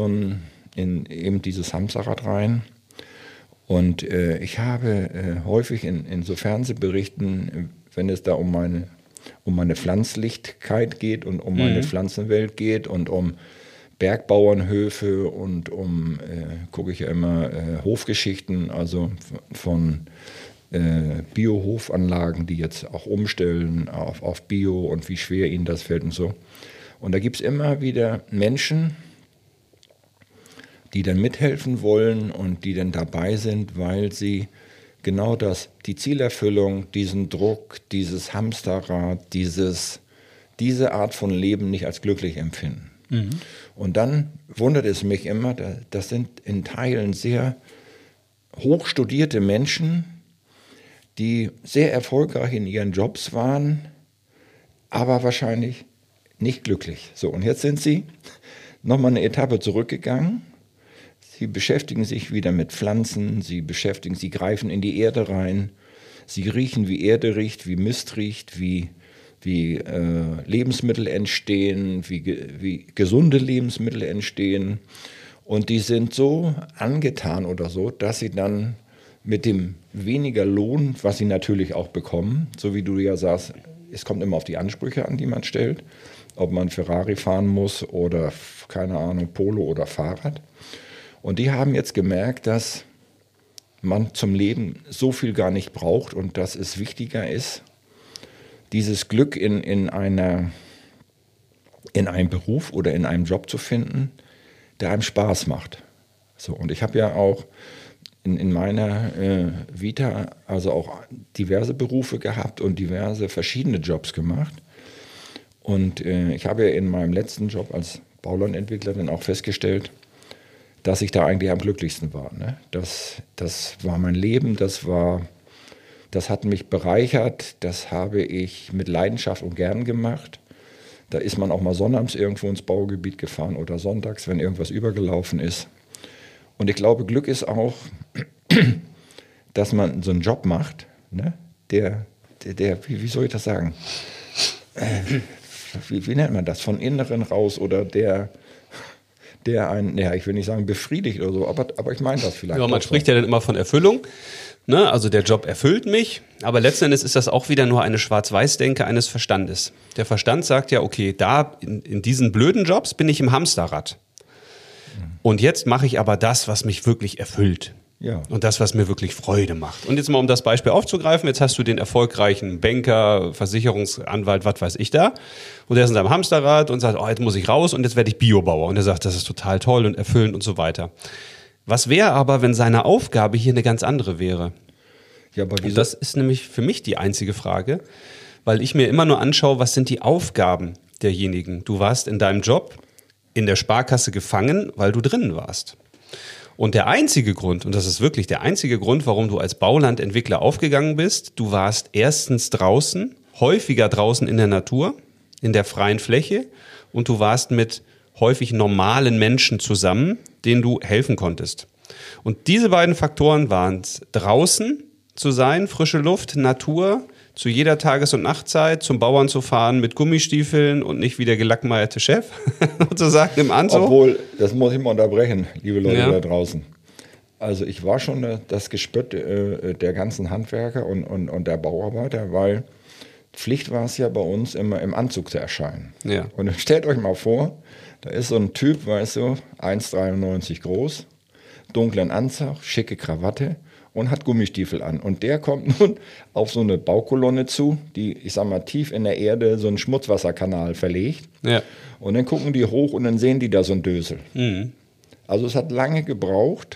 Speaker 2: in eben dieses Hamsterrad rein. Und ich habe häufig in so Fernsehberichten, wenn es da um meine Pflanzlichkeit geht und um meine Pflanzenwelt geht und um Bergbauernhöfe und gucke ich ja immer Hofgeschichten, also von Biohofanlagen, die jetzt auch umstellen auf Bio und wie schwer ihnen das fällt und so. Und da gibt es immer wieder Menschen, die dann mithelfen wollen und die dann dabei sind, weil sie genau die Zielerfüllung, diesen Druck, dieses Hamsterrad, diese Art von Leben nicht als glücklich empfinden. Und dann wundert es mich immer, das sind in Teilen sehr hochstudierte Menschen, die sehr erfolgreich in ihren Jobs waren, aber wahrscheinlich nicht glücklich. So, und jetzt sind sie nochmal eine Etappe zurückgegangen, Sie beschäftigen sich wieder mit Pflanzen, sie greifen in die Erde rein, sie riechen, wie Erde riecht, wie Mist riecht, wie Lebensmittel entstehen, wie gesunde Lebensmittel entstehen. Und die sind so angetan oder so, dass sie dann mit dem weniger Lohn, was sie natürlich auch bekommen, so wie du ja sagst, es kommt immer auf die Ansprüche an, die man stellt, ob man Ferrari fahren muss oder, keine Ahnung, Polo oder Fahrrad. Und die haben jetzt gemerkt, dass man zum Leben so viel gar nicht braucht und dass es wichtiger ist, dieses Glück in einem Beruf oder in einem Job zu finden, der einem Spaß macht. So, und ich habe ja auch in meiner Vita also auch diverse Berufe gehabt und diverse verschiedene Jobs gemacht. Und ich habe ja in meinem letzten Job als Baulandentwickler dann auch festgestellt, dass ich da eigentlich am glücklichsten war. Ne? Das war mein Leben, das hat mich bereichert, das habe ich mit Leidenschaft und gern gemacht. Da ist man auch mal sonnabends irgendwo ins Baugebiet gefahren oder sonntags, wenn irgendwas übergelaufen ist. Und ich glaube, Glück ist auch, dass man so einen Job macht, ne? der wie soll ich das sagen? Wie nennt man das? Von Inneren raus oder der einen, ja, ich will nicht sagen befriedigt oder so, aber ich meine das vielleicht.
Speaker 1: Ja, man spricht ja dann immer von Erfüllung. Ne? Also der Job erfüllt mich, aber letzten Endes ist das auch wieder nur eine Schwarz-Weiß-Denke eines Verstandes. Der Verstand sagt ja, okay, da in diesen blöden Jobs bin ich im Hamsterrad. Und jetzt mache ich aber das, was mich wirklich erfüllt.
Speaker 2: Ja.
Speaker 1: Und das, was mir wirklich Freude macht. Und jetzt mal, um das Beispiel aufzugreifen, jetzt hast du den erfolgreichen Banker, Versicherungsanwalt, was weiß ich da. Und der ist in seinem Hamsterrad und sagt, oh, jetzt muss ich raus und jetzt werde ich Biobauer. Und er sagt, das ist total toll und erfüllend und so weiter. Was wäre aber, wenn seine Aufgabe hier eine ganz andere wäre?
Speaker 2: Ja, aber
Speaker 1: und das ist nämlich für mich die einzige Frage, weil ich mir immer nur anschaue, was sind die Aufgaben derjenigen? Du warst in deinem Job in der Sparkasse gefangen, weil du drinnen warst. Und der einzige Grund, und das ist wirklich der einzige Grund, warum du als Baulandentwickler aufgegangen bist, du warst erstens draußen, häufiger draußen in der Natur, in der freien Fläche und du warst mit häufig normalen Menschen zusammen, denen du helfen konntest. Und diese beiden Faktoren waren es, draußen zu sein, frische Luft, Natur, zu jeder Tages- und Nachtzeit zum Bauern zu fahren mit Gummistiefeln und nicht wie der gelackmeierte Chef, sozusagen im Anzug.
Speaker 2: Obwohl, das muss ich mal unterbrechen, liebe Leute da draußen. Also ich war schon das Gespött der ganzen Handwerker und der Bauarbeiter, weil Pflicht war es ja bei uns immer im Anzug zu erscheinen.
Speaker 1: Ja.
Speaker 2: Und dann stellt euch mal vor, da ist so ein Typ, weißt du, 1,93 groß, dunklen Anzug, schicke Krawatte und hat Gummistiefel an. Und der kommt nun auf so eine Baukolonne zu, die, ich sag mal, tief in der Erde so einen Schmutzwasserkanal verlegt.
Speaker 1: Ja.
Speaker 2: Und dann gucken die hoch und dann sehen die da so ein Dösel.
Speaker 1: Mhm.
Speaker 2: Also es hat lange gebraucht,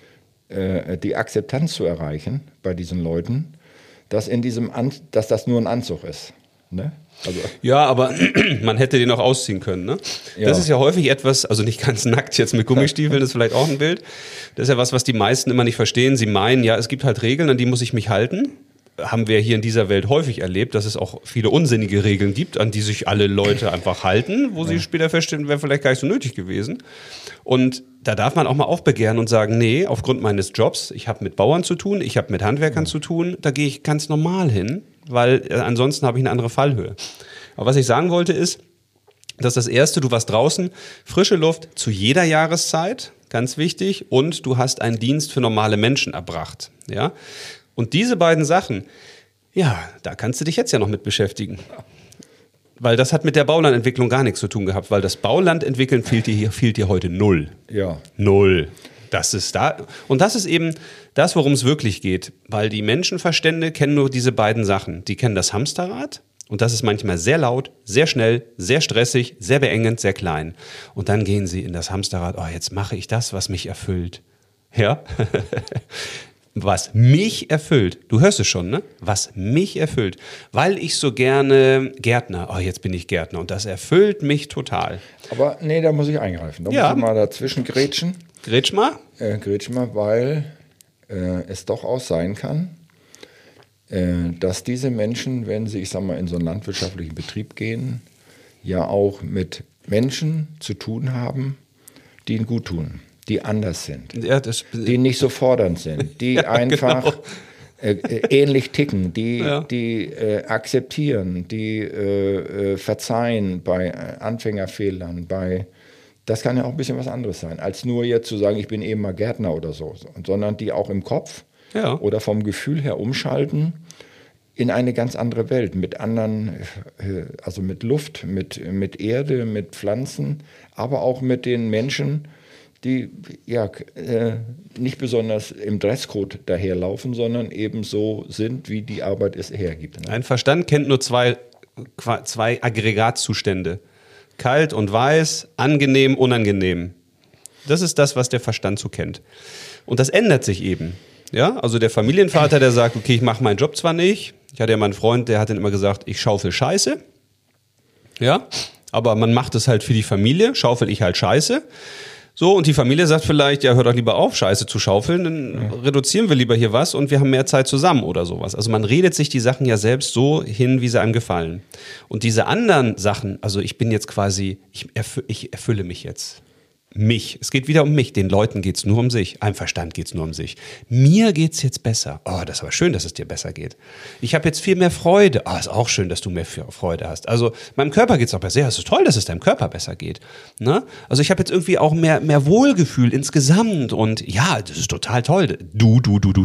Speaker 2: die Akzeptanz zu erreichen bei diesen Leuten, dass das nur ein Anzug ist. Ne? Also
Speaker 1: ja, aber man hätte den auch ausziehen können, ne?
Speaker 2: Ja.
Speaker 1: Das ist ja häufig etwas, also nicht ganz nackt jetzt mit Gummistiefeln, das ist vielleicht auch ein Bild. Das ist ja was die meisten immer nicht verstehen. Sie meinen, ja, es gibt halt Regeln, an die muss ich mich halten. Haben wir hier in dieser Welt häufig erlebt, dass es auch viele unsinnige Regeln gibt, an die sich alle Leute einfach halten, wo sie später feststellen, wäre vielleicht gar nicht so nötig gewesen. Und da darf man auch mal aufbegehren und sagen, nee, aufgrund meines Jobs, ich habe mit Bauern zu tun, ich habe mit Handwerkern zu tun, da gehe ich ganz normal hin, weil ansonsten habe ich eine andere Fallhöhe. Aber was ich sagen wollte ist, dass das Erste, du warst draußen, frische Luft zu jeder Jahreszeit, ganz wichtig, und du hast einen Dienst für normale Menschen erbracht. Ja? Und diese beiden Sachen, ja, da kannst du dich jetzt ja noch mit beschäftigen. Weil das hat mit der Baulandentwicklung gar nichts zu tun gehabt, weil das Baulandentwickeln fehlt dir heute null.
Speaker 2: ja.
Speaker 1: Null. Das ist da. Und das ist eben das, worum es wirklich geht. Weil die Menschenverstände kennen nur diese beiden Sachen. Die kennen das Hamsterrad. Und das ist manchmal sehr laut, sehr schnell, sehr stressig, sehr beengend, sehr klein. Und dann gehen sie in das Hamsterrad. Oh, jetzt mache ich das, was mich erfüllt. Ja? Was mich erfüllt. Du hörst es schon, ne? Was mich erfüllt. Weil ich so gerne Gärtner. Oh, jetzt bin ich Gärtner. Und das erfüllt mich total.
Speaker 2: Aber nee, da muss ich eingreifen. Da
Speaker 1: Ja.
Speaker 2: muss ich mal dazwischen grätschen.
Speaker 1: Grätsch mal.
Speaker 2: Grätsch mal, weil es doch auch sein kann, dass diese Menschen, wenn sie, ich sag mal, in so einen landwirtschaftlichen Betrieb gehen, ja auch mit Menschen zu tun haben, die ihnen gut tun, die anders sind,
Speaker 1: Ja,
Speaker 2: die nicht so fordernd sind, die einfach ähnlich ticken, die akzeptieren, die verzeihen bei Anfängerfehlern, das kann ja auch ein bisschen was anderes sein, als nur jetzt zu sagen, ich bin eben mal Gärtner oder so, sondern die auch im Kopf oder vom Gefühl her umschalten in eine ganz andere Welt, mit anderen, also mit Luft, mit Erde, mit Pflanzen, aber auch mit den Menschen, die nicht besonders im Dresscode daherlaufen, sondern eben so sind, wie die Arbeit es hergibt. Ne?
Speaker 1: Ein Verstand kennt nur zwei Aggregatzustände. Kalt und weiß, angenehm, unangenehm. Das ist das, was der Verstand so kennt. Und das ändert sich eben. Ja, also der Familienvater, der sagt, okay, ich mache meinen Job zwar nicht. Ich hatte ja mal einen Freund, der hat dann immer gesagt, ich schaufel Scheiße. Ja, aber man macht es halt für die Familie, schaufel ich halt Scheiße. So, und die Familie sagt vielleicht, ja, hör doch lieber auf, Scheiße zu schaufeln, dann reduzieren wir lieber hier was und wir haben mehr Zeit zusammen oder sowas. Also man redet sich die Sachen ja selbst so hin, wie sie einem gefallen. Und diese anderen Sachen, also ich bin jetzt quasi, ich erfülle mich jetzt. Es geht wieder um mich, den Leuten geht's nur um sich, einem Verstand geht's nur um sich. Mir geht's jetzt besser. Oh, das ist aber schön, dass es dir besser geht. Ich habe jetzt viel mehr Freude. Oh, ist auch schön, dass du mehr Freude hast. Also meinem Körper geht's auch besser. Ja, es ist toll, dass es deinem Körper besser geht. Ne? Also ich habe jetzt irgendwie auch mehr Wohlgefühl insgesamt und ja, das ist total toll. Du,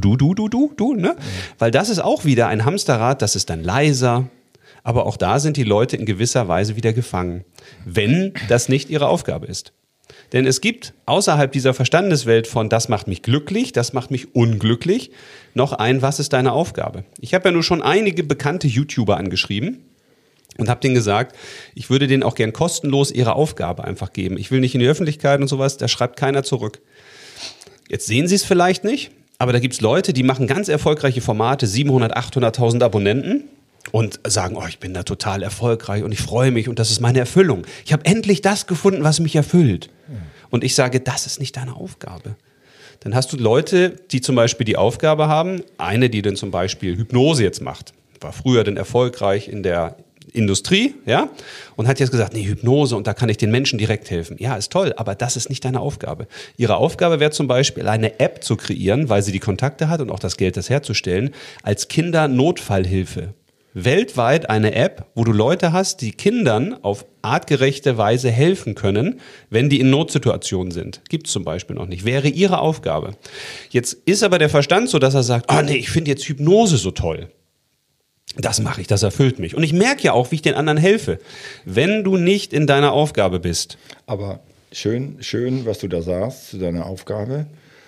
Speaker 1: ne? Weil das ist auch wieder ein Hamsterrad, das ist dann leiser. Aber auch da sind die Leute in gewisser Weise wieder gefangen, wenn das nicht ihre Aufgabe ist. Denn es gibt außerhalb dieser Verstandeswelt von das macht mich glücklich, das macht mich unglücklich, noch ein, was ist deine Aufgabe? Ich habe ja nur schon einige bekannte YouTuber angeschrieben und habe denen gesagt, ich würde denen auch gern kostenlos ihre Aufgabe einfach geben. Ich will nicht in die Öffentlichkeit und sowas, da schreibt keiner zurück. Jetzt sehen sie es vielleicht nicht, aber da gibt es Leute, die machen ganz erfolgreiche Formate, 700.000, 800.000 Abonnenten. Und sagen, oh, ich bin da total erfolgreich und ich freue mich und das ist meine Erfüllung. Ich habe endlich das gefunden, was mich erfüllt. Und ich sage, das ist nicht deine Aufgabe. Dann hast du Leute, die zum Beispiel die Aufgabe haben, eine, die dann zum Beispiel Hypnose jetzt macht, war früher dann erfolgreich in der Industrie, ja, und hat jetzt gesagt, nee, Hypnose und da kann ich den Menschen direkt helfen. Ja, ist toll, aber das ist nicht deine Aufgabe. Ihre Aufgabe wäre zum Beispiel, eine App zu kreieren, weil sie die Kontakte hat und auch das Geld, das herzustellen, als Kindernotfallhilfe. Weltweit eine App, wo du Leute hast, die Kindern auf artgerechte Weise helfen können, wenn die in Notsituationen sind. Gibt es zum Beispiel noch nicht. Wäre ihre Aufgabe. Jetzt ist aber der Verstand so, dass er sagt, oh nee, ich finde jetzt Hypnose so toll. Das mache ich, das erfüllt mich. Und ich merke ja auch, wie ich den anderen helfe. Wenn du nicht in deiner Aufgabe bist.
Speaker 2: Aber schön, was du da sagst zu deiner Aufgabe.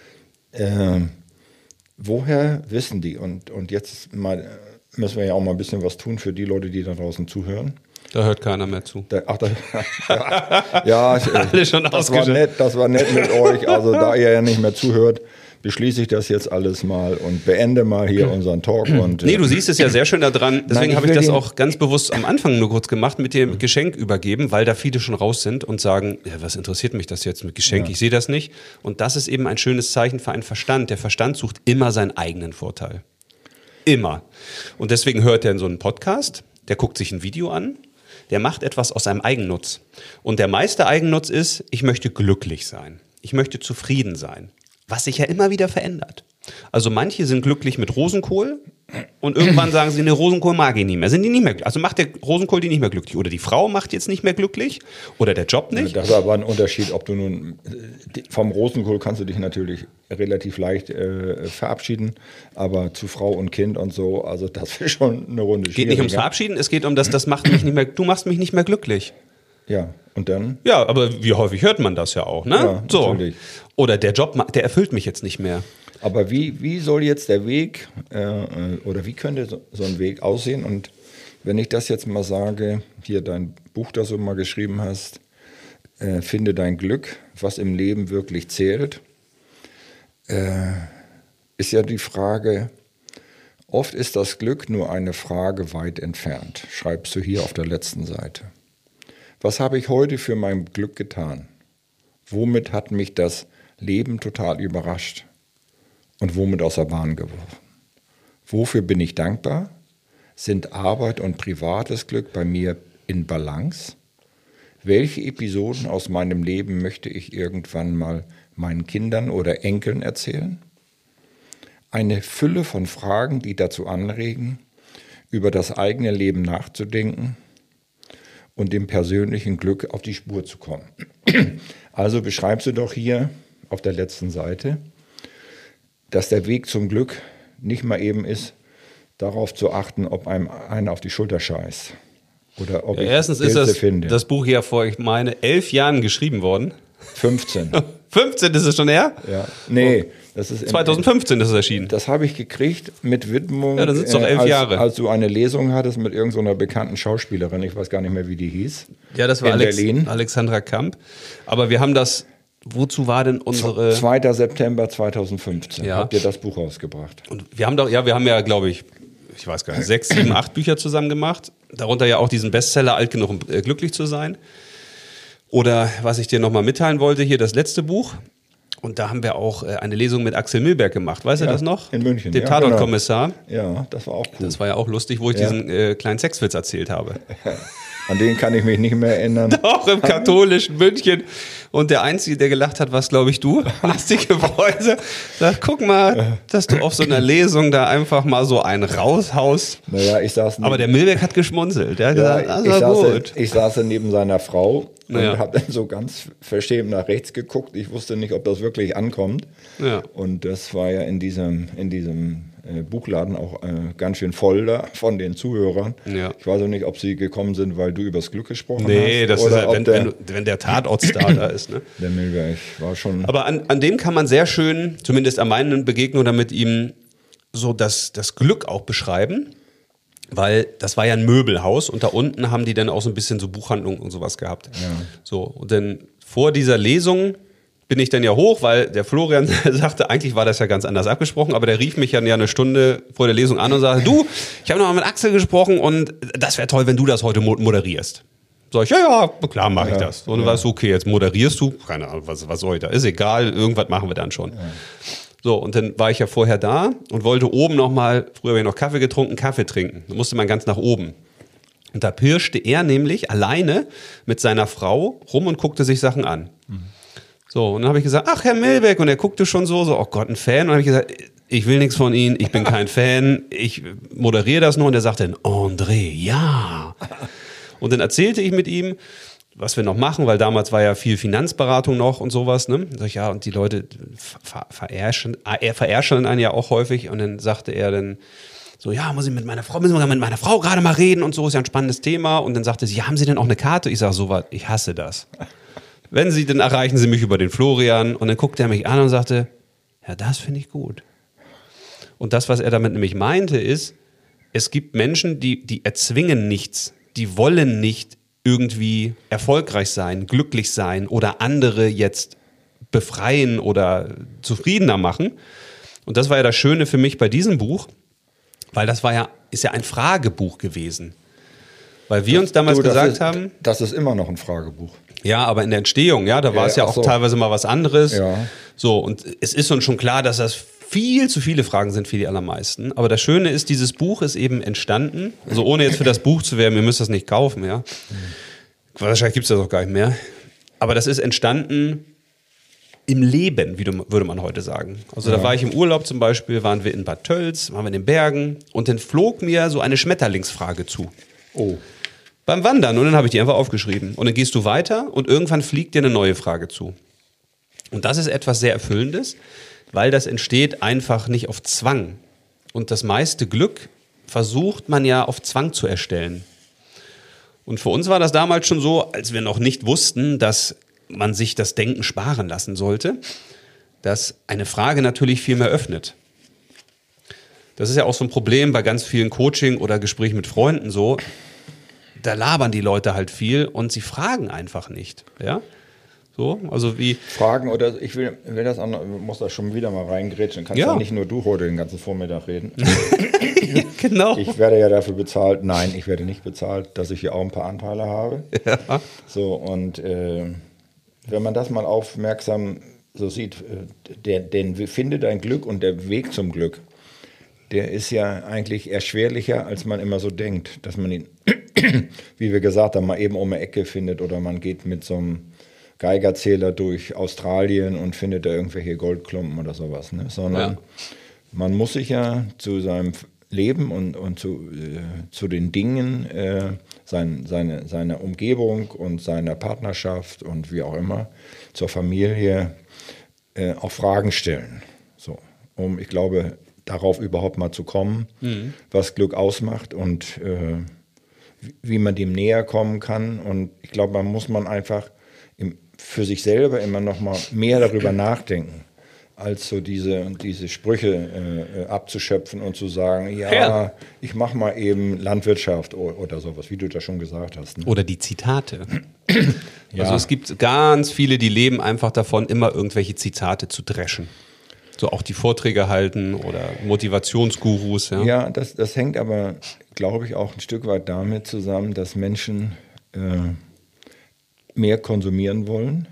Speaker 2: Woher wissen die? Und jetzt mal... müssen wir ja auch mal ein bisschen was tun für die Leute, die da draußen zuhören.
Speaker 1: Da hört keiner mehr zu.
Speaker 2: Alles schon das war nett mit euch. Also da ihr ja nicht mehr zuhört, beschließe ich das jetzt alles mal und beende mal hier unseren Talk.
Speaker 1: Nee, du siehst es ja sehr schön da dran. Deswegen habe ich das auch ganz bewusst am Anfang nur kurz gemacht mit dem Geschenk übergeben, weil da viele schon raus sind und sagen, ja, was interessiert mich das jetzt mit Geschenk? Ja. Ich sehe das nicht. Und das ist eben ein schönes Zeichen für einen Verstand. Der Verstand sucht immer seinen eigenen Vorteil. Immer. Und deswegen hört er in so einen Podcast, der guckt sich ein Video an, der macht etwas aus seinem Eigennutz. Und der meiste Eigennutz ist, ich möchte glücklich sein. Ich möchte zufrieden sein. Was sich ja immer wieder verändert. Also manche sind glücklich mit Rosenkohl und irgendwann sagen sie, ne, Rosenkohl mag ich nicht mehr. Sind die nicht mehr glücklich? Also macht der Rosenkohl die nicht mehr glücklich? Oder die Frau macht jetzt nicht mehr glücklich? Oder der Job nicht?
Speaker 2: Das ist aber ein Unterschied, ob du nun, vom Rosenkohl kannst du dich natürlich relativ leicht verabschieden, aber zu Frau und Kind und so, also das ist schon eine Runde schwieriger.
Speaker 1: Geht nicht ums Verabschieden, es geht um das macht mich nicht mehr, du machst mich nicht mehr glücklich.
Speaker 2: Ja, und dann?
Speaker 1: Ja, aber wie häufig hört man das ja auch, ne?
Speaker 2: Ja,
Speaker 1: so.
Speaker 2: Natürlich.
Speaker 1: Oder der Job, der erfüllt mich jetzt nicht mehr.
Speaker 2: Aber wie soll jetzt der Weg oder wie könnte so ein Weg aussehen? Und wenn ich das jetzt mal sage, hier dein Buch, das du mal geschrieben hast, finde dein Glück, was im Leben wirklich zählt, ist ja die Frage, oft ist das Glück nur eine Frage weit entfernt, schreibst du hier auf der letzten Seite. Was habe ich heute für mein Glück getan? Womit hat mich das Leben total überrascht und womit aus der Bahn geworfen? Wofür bin ich dankbar? Sind Arbeit und privates Glück bei mir in Balance? Welche Episoden aus meinem Leben möchte ich irgendwann mal meinen Kindern oder Enkeln erzählen. Eine Fülle von Fragen, die dazu anregen, über das eigene Leben nachzudenken und dem persönlichen Glück auf die Spur zu kommen. Also beschreibst du doch hier auf der letzten Seite, dass der Weg zum Glück nicht mal eben ist, darauf zu achten, ob einem einer auf die Schulter scheißt. Oder ob ich
Speaker 1: erstens
Speaker 2: Pilze
Speaker 1: ist
Speaker 2: finde.
Speaker 1: das Buch ja vor, ich meine, 11 Jahren geschrieben worden.
Speaker 2: 15.
Speaker 1: 15 ist es schon her?
Speaker 2: Ja. Nee, das ist
Speaker 1: 2015 ist es erschienen.
Speaker 2: Das habe ich gekriegt mit Widmung,
Speaker 1: Ja, das sind doch 11 Jahre.
Speaker 2: Als du eine Lesung hattest mit irgendeiner bekannten Schauspielerin, ich weiß gar nicht mehr, wie die hieß.
Speaker 1: Ja, das war
Speaker 2: in Berlin.
Speaker 1: Alexandra Kamp. Aber wir haben das, wozu war denn unsere...
Speaker 2: 2. September 2015
Speaker 1: Ja.
Speaker 2: habt ihr das Buch rausgebracht.
Speaker 1: Und wir haben ja, glaube ich weiß gar nicht, 6, 7, 8 Bücher zusammen gemacht. Darunter ja auch diesen Bestseller Alt genug, um glücklich zu sein. Oder was ich dir nochmal mitteilen wollte, hier das letzte Buch. Und da haben wir auch eine Lesung mit Axel Milberg gemacht. Weißt du das noch?
Speaker 2: In München.
Speaker 1: Den Tatortkommissar.
Speaker 2: Genau. Ja, das war auch cool.
Speaker 1: Das war ja auch lustig, wo ich diesen kleinen Sexwitz erzählt habe.
Speaker 2: An den kann ich mich nicht mehr erinnern.
Speaker 1: Doch, im katholischen München. Und der Einzige, der gelacht hat, warst, glaube ich, du. Lustigerweise. Sagt, guck mal, dass du auf so einer Lesung da einfach mal so einen raushaust.
Speaker 2: Naja, ich saß
Speaker 1: Aber der Milberg hat geschmunzelt. Der hat gesagt, das war gut.
Speaker 2: Ich saß neben seiner Frau und
Speaker 1: Ja.
Speaker 2: habe dann so ganz verschämt nach rechts geguckt. Ich wusste nicht, ob das wirklich ankommt.
Speaker 1: Ja.
Speaker 2: Und das war ja in diesem Buchladen auch ganz schön voll da von den Zuhörern.
Speaker 1: Ja.
Speaker 2: Ich weiß auch nicht, ob sie gekommen sind, weil du übers Glück gesprochen hast.
Speaker 1: Nee, das ist
Speaker 2: oder
Speaker 1: ja,
Speaker 2: ob
Speaker 1: wenn der Tatortstar da ist. Ne?
Speaker 2: der Milberg war schon...
Speaker 1: Aber an dem kann man sehr schön, zumindest an meinen Begegnungen mit ihm, so das Glück auch beschreiben. Weil das war ja ein Möbelhaus und da unten haben die dann auch so ein bisschen so Buchhandlung und sowas gehabt.
Speaker 2: Ja.
Speaker 1: So, und dann vor dieser Lesung bin ich dann ja hoch, weil der Florian sagte, eigentlich war das ja ganz anders abgesprochen, aber der rief mich dann ja eine Stunde vor der Lesung an und sagte, du, ich habe noch mal mit Axel gesprochen und das wäre toll, wenn du das heute moderierst. Sag ich, ja, klar mache ich das. Und dann war es okay, jetzt moderierst du, keine Ahnung, was soll ich da, ist egal, irgendwas machen wir dann schon. Ja. So, und dann war ich ja vorher da und wollte oben nochmal, früher habe ich noch Kaffee getrunken, Kaffee trinken. Da musste man ganz nach oben. Und da pirschte er nämlich alleine mit seiner Frau rum und guckte sich Sachen an. Mhm. So, und dann habe ich gesagt, ach, Herr Milberg, und er guckte schon so, oh Gott, ein Fan. Und dann habe ich gesagt, ich will nichts von Ihnen, ich bin kein Fan, ich moderiere das nur. Und er sagte dann, André, ja. Und dann erzählte ich mit ihm, was wir noch machen, weil damals war ja viel Finanzberatung noch und sowas. Ne? Sag ich, ja, und die Leute verärschen einen ja auch häufig. Und dann sagte er dann so, ja, müssen wir mit meiner Frau gerade mal reden und so, ist ja ein spannendes Thema. Und dann sagte sie, ja, haben Sie denn auch eine Karte? Ich sage, so was, ich hasse das. Wenn Sie, dann erreichen Sie mich über den Florian. Und dann guckte er mich an und sagte, ja, das finde ich gut. Und das, was er damit nämlich meinte, ist, es gibt Menschen, die erzwingen nichts, die wollen nicht irgendwie erfolgreich sein, glücklich sein oder andere jetzt befreien oder zufriedener machen. Und das war ja das Schöne für mich bei diesem Buch, weil das ist ja ein Fragebuch gewesen. Weil wir uns damals gesagt haben...
Speaker 2: Das ist immer noch ein Fragebuch.
Speaker 1: Ja, aber in der Entstehung, ja, da war es ja auch teilweise mal was anderes.
Speaker 2: Ja.
Speaker 1: So, und es ist uns schon klar, dass das viel zu viele Fragen sind für die allermeisten. Aber das Schöne ist, dieses Buch ist eben entstanden, also ohne jetzt für das Buch zu werben, ihr müsst das nicht kaufen, ja. Wahrscheinlich gibt es das auch gar nicht mehr. Aber das ist entstanden im Leben, würde man heute sagen. Also da war ich im Urlaub zum Beispiel, waren wir in Bad Tölz, waren wir in den Bergen und dann flog mir so eine Schmetterlingsfrage zu.
Speaker 2: Oh.
Speaker 1: Beim Wandern. Und dann habe ich die einfach aufgeschrieben. Und dann gehst du weiter und irgendwann fliegt dir eine neue Frage zu. Und das ist etwas sehr Erfüllendes, weil das entsteht einfach nicht auf Zwang. Und das meiste Glück versucht man ja auf Zwang zu erstellen. Und für uns war das damals schon so, als wir noch nicht wussten, dass man sich das Denken sparen lassen sollte, dass eine Frage natürlich viel mehr öffnet. Das ist ja auch so ein Problem bei ganz vielen Coaching- oder Gesprächen mit Freunden so. Da labern die Leute halt viel und sie fragen einfach nicht. Ja? So, also wie
Speaker 2: Fragen oder ich will das auch noch, muss da schon wieder mal reingrätschen. Kannst ja nicht nur du heute den ganzen Vormittag reden.
Speaker 1: Genau.
Speaker 2: Ich werde ja dafür bezahlt. Nein, ich werde nicht bezahlt, dass ich hier auch ein paar Anteile habe.
Speaker 1: Ja.
Speaker 2: So, und wenn man das mal aufmerksam so sieht, finde dein Glück und der Weg zum Glück, der ist ja eigentlich erschwerlicher, als man immer so denkt, dass man ihn, wie wir gesagt haben, mal eben um eine Ecke findet oder man geht mit so einem Geigerzähler durch Australien und findet da irgendwelche Goldklumpen oder sowas, ne? Sondern man muss sich ja zu seinem Leben und zu den Dingen, seine Umgebung und seiner Partnerschaft und wie auch immer, zur Familie auch Fragen stellen. So, ich glaube, darauf überhaupt mal zu kommen, was Glück ausmacht und wie man dem näher kommen kann. Und ich glaube, man einfach für sich selber immer noch mal mehr darüber nachdenken, als so diese Sprüche abzuschöpfen und zu sagen, ich mache mal eben Landwirtschaft oder sowas, wie du das schon gesagt hast. Ne?
Speaker 1: Oder die Zitate. Also es gibt ganz viele, die leben einfach davon, immer irgendwelche Zitate zu dreschen. So auch die Vorträge halten oder Motivationsgurus.
Speaker 2: Ja, das hängt aber, glaube ich, auch ein Stück weit damit zusammen, dass Menschen mehr konsumieren wollen.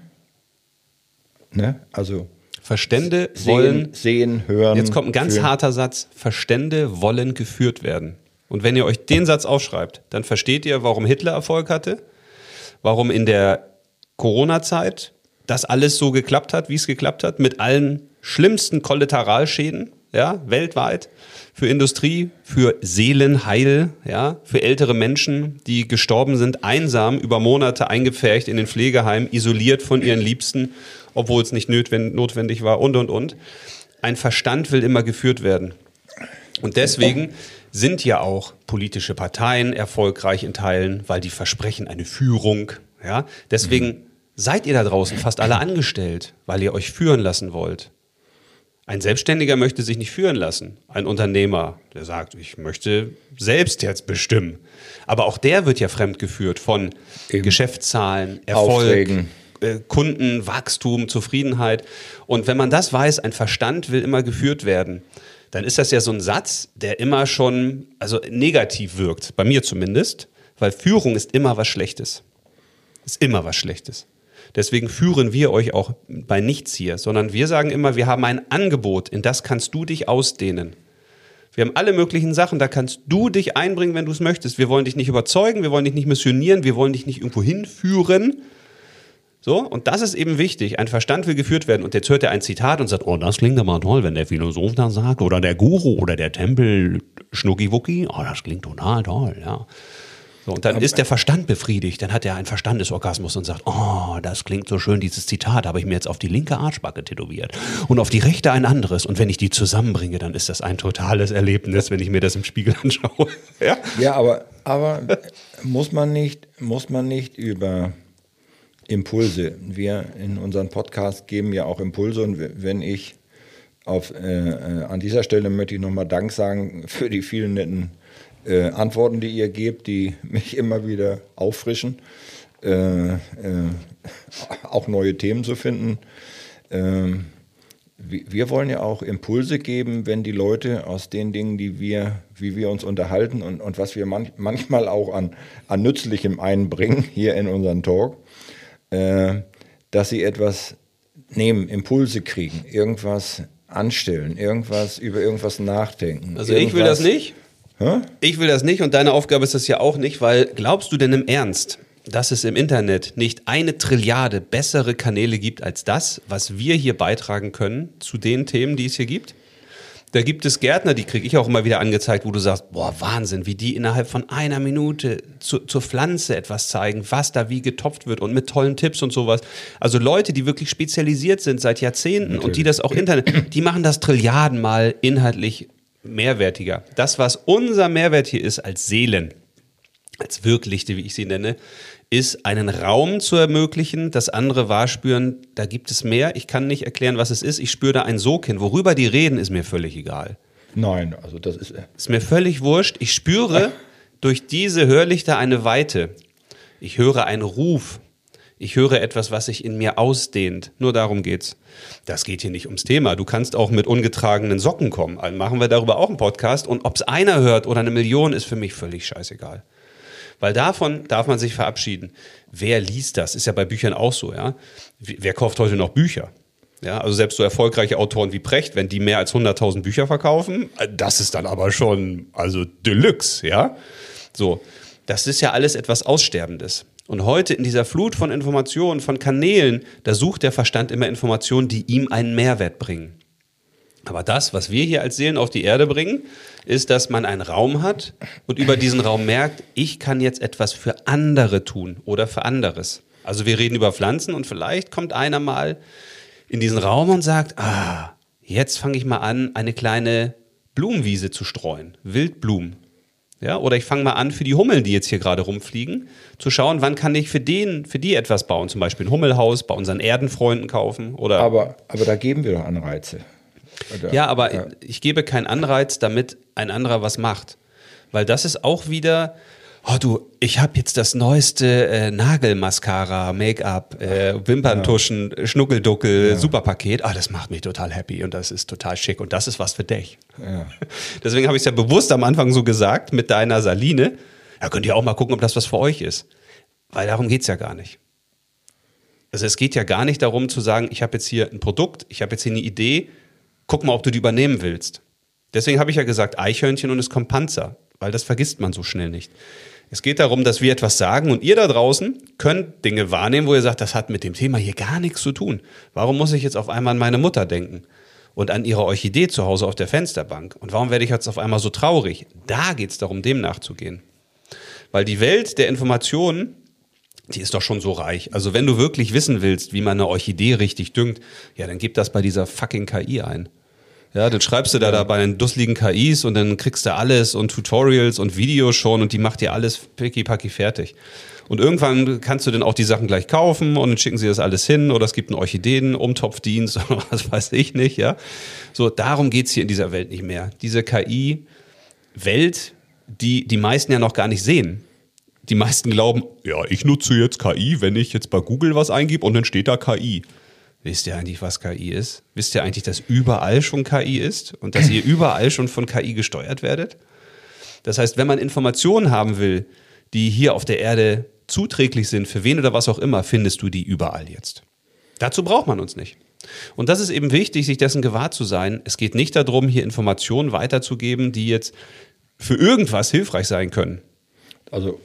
Speaker 2: Ne? Also
Speaker 1: Verstände
Speaker 2: sehen, hören.
Speaker 1: Jetzt kommt ein ganz
Speaker 2: fühlen.
Speaker 1: harter Satz. Verstände wollen geführt werden. Und wenn ihr euch den Satz aufschreibt, dann versteht ihr, warum Hitler Erfolg hatte, warum in der Corona-Zeit das alles so geklappt hat, wie es geklappt hat, mit allen schlimmsten Kollateralschäden, weltweit, für Industrie, für Seelenheil, für ältere Menschen, die gestorben sind, einsam, über Monate eingepfercht in den Pflegeheimen, isoliert von ihren Liebsten, obwohl es nicht notwendig war und. Ein Verstand will immer geführt werden. Und deswegen sind ja auch politische Parteien erfolgreich in Teilen, weil die versprechen eine Führung. Ja? Deswegen seid ihr da draußen fast alle angestellt, weil ihr euch führen lassen wollt. Ein Selbstständiger möchte sich nicht führen lassen. Ein Unternehmer, der sagt, ich möchte selbst jetzt bestimmen. Aber auch der wird ja fremdgeführt von Geschäftszahlen, Erfolg,
Speaker 2: Aufträgen.
Speaker 1: Kunden, Wachstum, Zufriedenheit. Und wenn man das weiß, ein Verstand will immer geführt werden, dann ist das ja so ein Satz, der immer schon negativ wirkt, bei mir zumindest, weil Führung ist immer was Schlechtes. Ist immer was Schlechtes. Deswegen führen wir euch auch bei nichts hier, sondern wir sagen immer, wir haben ein Angebot, in das kannst du dich ausdehnen. Wir haben alle möglichen Sachen, da kannst du dich einbringen, wenn du es möchtest. Wir wollen dich nicht überzeugen, wir wollen dich nicht missionieren, wir wollen dich nicht irgendwo hinführen. So, und das ist eben wichtig. Ein Verstand will geführt werden. Und jetzt hört er ein Zitat und sagt, oh, das klingt aber toll, wenn der Philosoph das sagt, oder der Guru oder der Tempel-Schnuckiwucki. Oh, das klingt total toll, ja. So, und dann ist der Verstand befriedigt, dann hat er einen Verstandesorgasmus und sagt, oh, das klingt so schön, dieses Zitat habe ich mir jetzt auf die linke Arschbacke tätowiert und auf die rechte ein anderes und wenn ich die zusammenbringe, dann ist das ein totales Erlebnis, wenn ich mir das im Spiegel anschaue.
Speaker 2: Ja, aber muss man nicht über Impulse, wir in unserem Podcast geben ja auch Impulse und wenn ich an dieser Stelle möchte ich nochmal Dank sagen für die vielen netten Antworten, die ihr gebt, die mich immer wieder auffrischen, auch neue Themen zu finden. Wir wollen ja auch Impulse geben, wenn die Leute aus den Dingen, wie wir uns unterhalten und was wir manchmal auch an Nützlichem einbringen hier in unseren Talk, dass sie etwas nehmen, Impulse kriegen, irgendwas anstellen, über irgendwas nachdenken.
Speaker 1: Also ich will das nicht. Ich will das nicht und deine Aufgabe ist das ja auch nicht, weil glaubst du denn im Ernst, dass es im Internet nicht 1 Trilliarde bessere Kanäle gibt als das, was wir hier beitragen können zu den Themen, die es hier gibt? Da gibt es Gärtner, die kriege ich auch immer wieder angezeigt, wo du sagst, boah, Wahnsinn, wie die innerhalb von 1 Minute zur Pflanze etwas zeigen, was da wie getopft wird und mit tollen Tipps und sowas. Also Leute, die wirklich spezialisiert sind seit Jahrzehnten und die das auch Internet, die machen das Trilliardenmal inhaltlich mehrwertiger. Das, was unser Mehrwert hier ist als Seelen, als Wirklichte, wie ich sie nenne, ist einen Raum zu ermöglichen, das andere wahrspüren, da gibt es mehr, ich kann nicht erklären, was es ist, ich spüre da einen Sog hin. Worüber die reden, ist mir völlig egal.
Speaker 2: Nein, also das ist...
Speaker 1: Ist mir völlig wurscht. Ich spüre durch diese Hörlichter eine Weite. Ich höre einen Ruf. Ich höre etwas, was sich in mir ausdehnt. Nur darum geht's. Das geht hier nicht ums Thema. Du kannst auch mit ungetragenen Socken kommen. Also machen wir darüber auch einen Podcast. Und ob es einer hört oder 1 Million, ist für mich völlig scheißegal. Weil davon darf man sich verabschieden. Wer liest das? Ist ja bei Büchern auch so, ja. Wer kauft heute noch Bücher? Ja, also selbst so erfolgreiche Autoren wie Precht, wenn die mehr als 100.000 Bücher verkaufen, das ist dann aber schon, also Deluxe, ja. So, das ist ja alles etwas Aussterbendes. Und heute in dieser Flut von Informationen, von Kanälen, da sucht der Verstand immer Informationen, die ihm einen Mehrwert bringen. Aber das, was wir hier als Seelen auf die Erde bringen, ist, dass man einen Raum hat und über diesen Raum merkt, ich kann jetzt etwas für andere tun oder für anderes. Also wir reden über Pflanzen und vielleicht kommt einer mal in diesen Raum und sagt, jetzt fange ich mal an, eine kleine Blumenwiese zu streuen, Wildblumen. Ja, oder ich fange mal an, für die Hummeln, die jetzt hier gerade rumfliegen, zu schauen, wann kann ich für die etwas bauen, zum Beispiel ein Hummelhaus bei unseren Erdenfreunden kaufen. Oder
Speaker 2: Aber da geben wir doch Anreize.
Speaker 1: Ja, aber ich gebe keinen Anreiz, damit ein anderer was macht. Weil das ist auch wieder, ich habe jetzt das neueste Nagelmascara, Make-up, Wimperntuschen, Schnuckelduckel, Superpaket. Das macht mich total happy und das ist total schick und das ist was für dich.
Speaker 2: Ja.
Speaker 1: Deswegen habe ich es ja bewusst am Anfang so gesagt mit deiner Saline. Ja, könnt ihr auch mal gucken, ob das was für euch ist. Weil darum geht es ja gar nicht. Also es geht ja gar nicht darum zu sagen, ich habe jetzt hier ein Produkt, ich habe jetzt hier eine Idee, guck mal, ob du die übernehmen willst. Deswegen habe ich ja gesagt Eichhörnchen und es kommt Panzer, weil das vergisst man so schnell nicht. Es geht darum, dass wir etwas sagen und ihr da draußen könnt Dinge wahrnehmen, wo ihr sagt, das hat mit dem Thema hier gar nichts zu tun. Warum muss ich jetzt auf einmal an meine Mutter denken und an ihre Orchidee zu Hause auf der Fensterbank? Und warum werde ich jetzt auf einmal so traurig? Da geht es darum, dem nachzugehen. Weil die Welt der Informationen, die ist doch schon so reich. Also wenn du wirklich wissen willst, wie man eine Orchidee richtig düngt, ja, dann gib das bei dieser fucking KI ein. Ja, dann schreibst du da bei den dusseligen KIs und dann kriegst du alles und Tutorials und Videos schon und die macht dir alles picki-packi fertig. Und irgendwann kannst du dann auch die Sachen gleich kaufen und dann schicken sie das alles hin oder es gibt einen Orchideen-Umtopfdienst oder was weiß ich nicht, ja. So, darum geht's hier in dieser Welt nicht mehr. Diese KI-Welt, die meisten ja noch gar nicht sehen. Die meisten glauben, ja, ich nutze jetzt KI, wenn ich jetzt bei Google was eingebe und dann steht da KI. Wisst ihr eigentlich, was KI ist? Wisst ihr eigentlich, dass überall schon KI ist und dass ihr überall schon von KI gesteuert werdet? Das heißt, wenn man Informationen haben will, die hier auf der Erde zuträglich sind, für wen oder was auch immer, findest du die überall jetzt. Dazu braucht man uns nicht. Und das ist eben wichtig, sich dessen gewahr zu sein. Es geht nicht darum, hier Informationen weiterzugeben, die jetzt für irgendwas hilfreich sein können.
Speaker 2: Also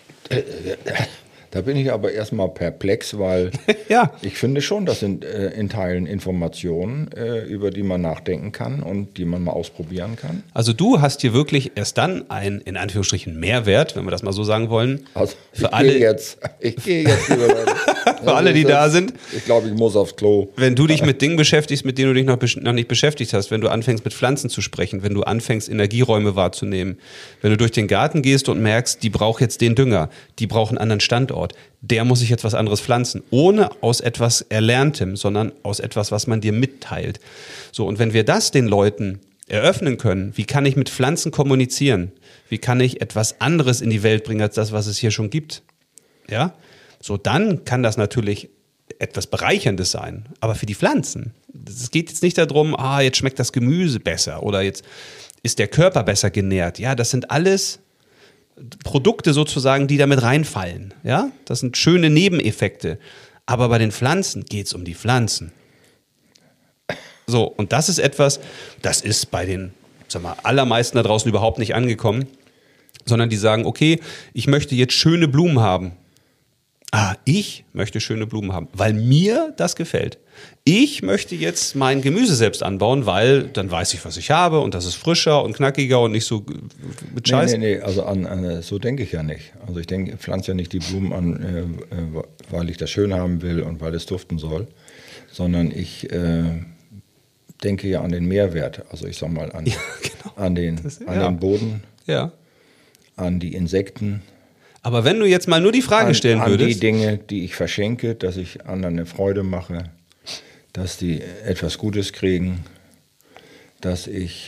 Speaker 2: da bin ich aber erstmal perplex, weil ich finde schon, das sind in Teilen Informationen, über die man nachdenken kann und die man mal ausprobieren kann.
Speaker 1: Also du hast hier wirklich erst dann einen, in Anführungsstrichen, Mehrwert, wenn wir das mal so sagen wollen.
Speaker 2: Also ich gehe jetzt, liebe Leute.
Speaker 1: Für alle, die da sind.
Speaker 2: Ich glaube, ich muss aufs Klo.
Speaker 1: Wenn du dich mit Dingen beschäftigst, mit denen du dich noch nicht beschäftigt hast, wenn du anfängst mit Pflanzen zu sprechen, wenn du anfängst Energieräume wahrzunehmen, wenn du durch den Garten gehst und merkst, die braucht jetzt den Dünger, die braucht einen anderen Standort, der muss sich jetzt was anderes pflanzen, ohne aus etwas Erlerntem, sondern aus etwas, was man dir mitteilt. So, und wenn wir das den Leuten eröffnen können, wie kann ich mit Pflanzen kommunizieren? Wie kann ich etwas anderes in die Welt bringen, als das, was es hier schon gibt? Ja? So, dann kann das natürlich etwas Bereicherndes sein. Aber für die Pflanzen, es geht jetzt nicht darum, jetzt schmeckt das Gemüse besser oder jetzt ist der Körper besser genährt. Ja, das sind alles Produkte sozusagen, die damit reinfallen. Ja, das sind schöne Nebeneffekte. Aber bei den Pflanzen geht es um die Pflanzen. So, und das ist etwas, das ist bei den, allermeisten da draußen überhaupt nicht angekommen, sondern die sagen, okay, ich möchte jetzt schöne Blumen haben. Ich möchte schöne Blumen haben, weil mir das gefällt. Ich möchte jetzt mein Gemüse selbst anbauen, weil dann weiß ich, was ich habe und das ist frischer und knackiger und nicht so mit Scheiß.
Speaker 2: Nee, also so denke ich ja nicht. Also ich pflanze ja nicht die Blumen an, weil ich das schön haben will und weil es duften soll, sondern ich denke ja an den Mehrwert. Also ich sag mal an den Boden, an die Insekten.
Speaker 1: Aber wenn du jetzt mal nur die Frage stellen würdest.
Speaker 2: An die Dinge, die ich verschenke, dass ich anderen eine Freude mache, dass die etwas Gutes kriegen, dass ich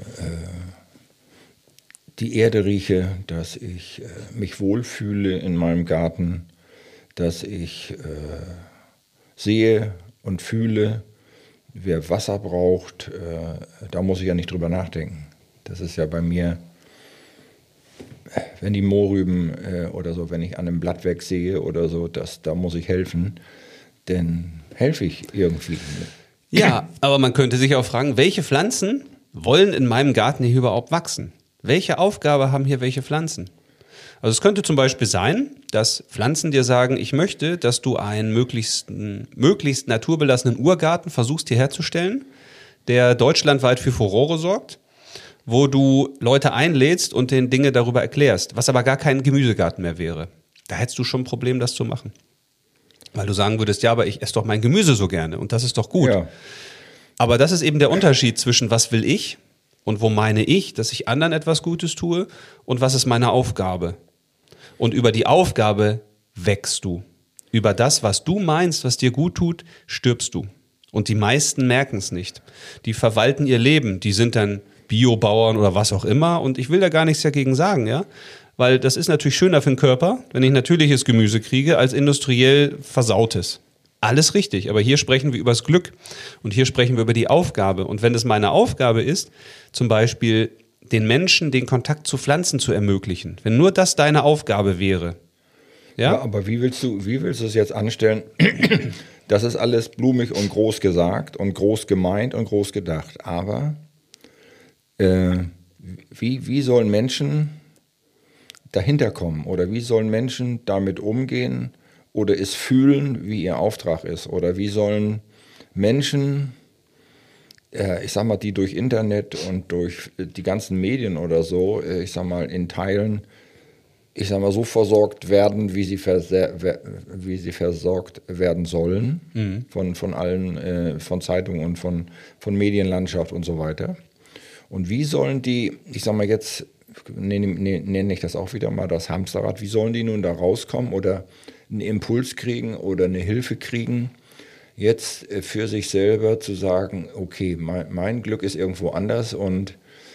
Speaker 2: die Erde rieche, dass ich mich wohlfühle in meinem Garten, dass ich sehe und fühle, wer Wasser braucht, da muss ich ja nicht drüber nachdenken. Das ist ja bei mir, wenn die Mohrrüben oder so, wenn ich an einem Blattwerk sehe oder so, da muss ich helfen, dann helfe ich irgendwie.
Speaker 1: Ja, aber man könnte sich auch fragen, welche Pflanzen wollen in meinem Garten hier überhaupt wachsen? Welche Aufgabe haben hier welche Pflanzen? Also es könnte zum Beispiel sein, dass Pflanzen dir sagen, ich möchte, dass du einen möglichst naturbelassenen Urgarten versuchst hier herzustellen, der deutschlandweit für Furore sorgt, wo du Leute einlädst und denen Dinge darüber erklärst, was aber gar kein Gemüsegarten mehr wäre. Da hättest du schon ein Problem, das zu machen. Weil du sagen würdest, ja, aber ich esse doch mein Gemüse so gerne und das ist doch gut.
Speaker 2: Ja.
Speaker 1: Aber das ist eben der Unterschied zwischen was will ich und wo meine ich, dass ich anderen etwas Gutes tue und was ist meine Aufgabe. Und über die Aufgabe wächst du. Über das, was du meinst, was dir gut tut, stirbst du. Und die meisten merken es nicht. Die verwalten ihr Leben, die sind dann Biobauern oder was auch immer und ich will da gar nichts dagegen sagen, ja. Weil das ist natürlich schöner für den Körper, wenn ich natürliches Gemüse kriege, als industriell versautes. Alles richtig, aber hier sprechen wir über das Glück und hier sprechen wir über die Aufgabe. Und wenn es meine Aufgabe ist, zum Beispiel den Menschen den Kontakt zu Pflanzen zu ermöglichen, wenn nur das deine Aufgabe wäre. Ja,
Speaker 2: aber wie willst du es jetzt anstellen? Das ist alles blumig und groß gesagt und groß gemeint und groß gedacht. Aber wie sollen Menschen dahinter kommen oder wie sollen Menschen damit umgehen oder es fühlen, wie ihr Auftrag ist? Oder wie sollen Menschen, ich sag mal, die durch Internet und durch die ganzen Medien oder so, ich sag mal, in Teilen, ich sag mal, so versorgt werden, wie sie versorgt werden sollen, von allen, von Zeitungen und von Medienlandschaft und so weiter. Und wie sollen die, ich sag mal jetzt, nenne ich das auch wieder mal, das Hamsterrad, wie sollen die nun da rauskommen oder einen Impuls kriegen oder eine Hilfe kriegen, jetzt für sich selber zu sagen, okay, mein Glück ist irgendwo anders und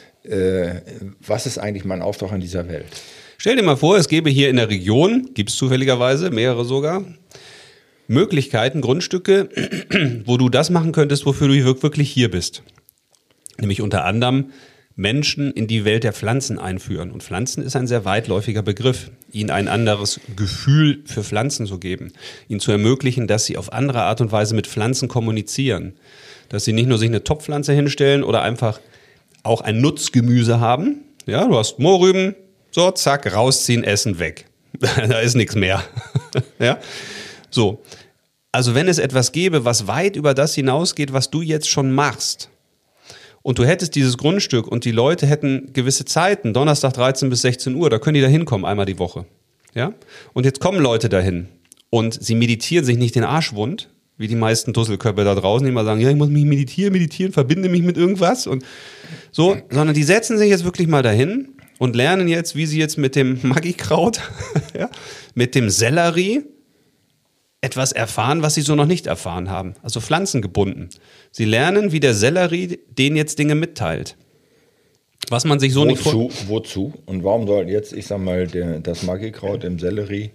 Speaker 2: was ist eigentlich mein Auftrag in dieser Welt?
Speaker 1: Stell dir mal vor, es gäbe hier in der Region, gibt es zufälligerweise, mehrere sogar, Möglichkeiten, Grundstücke, wo du das machen könntest, wofür du wirklich hier bist. Nämlich unter anderem Menschen in die Welt der Pflanzen einführen. Und Pflanzen ist ein sehr weitläufiger Begriff. Ihnen ein anderes Gefühl für Pflanzen zu geben. Ihnen zu ermöglichen, dass sie auf andere Art und Weise mit Pflanzen kommunizieren. Dass sie nicht nur sich eine Topfpflanze hinstellen oder einfach auch ein Nutzgemüse haben. Ja, du hast Mohrrüben, so, zack, rausziehen, essen, weg. Da ist nichts mehr. Ja, so. Also wenn es etwas gäbe, was weit über das hinausgeht, was du jetzt schon machst, und du hättest dieses Grundstück und die Leute hätten gewisse Zeiten, Donnerstag 13 bis 16 Uhr, da können die da hinkommen, einmal die Woche. Ja? Und jetzt kommen Leute dahin und sie meditieren sich nicht den Arsch wund, wie die meisten Dusselköpfe da draußen, die immer sagen, ja, ich muss mich meditieren, verbinde mich mit irgendwas und so, sondern die setzen sich jetzt wirklich mal dahin und lernen jetzt, wie sie jetzt mit dem Magikraut, ja, mit dem Sellerie etwas erfahren, was sie so noch nicht erfahren haben. Also pflanzengebunden. Sie lernen, wie der Sellerie denen jetzt Dinge mitteilt. Was man sich so nicht vorstellt.
Speaker 2: Wozu? Und warum soll jetzt, ich sag mal, das Magikraut im Sellerie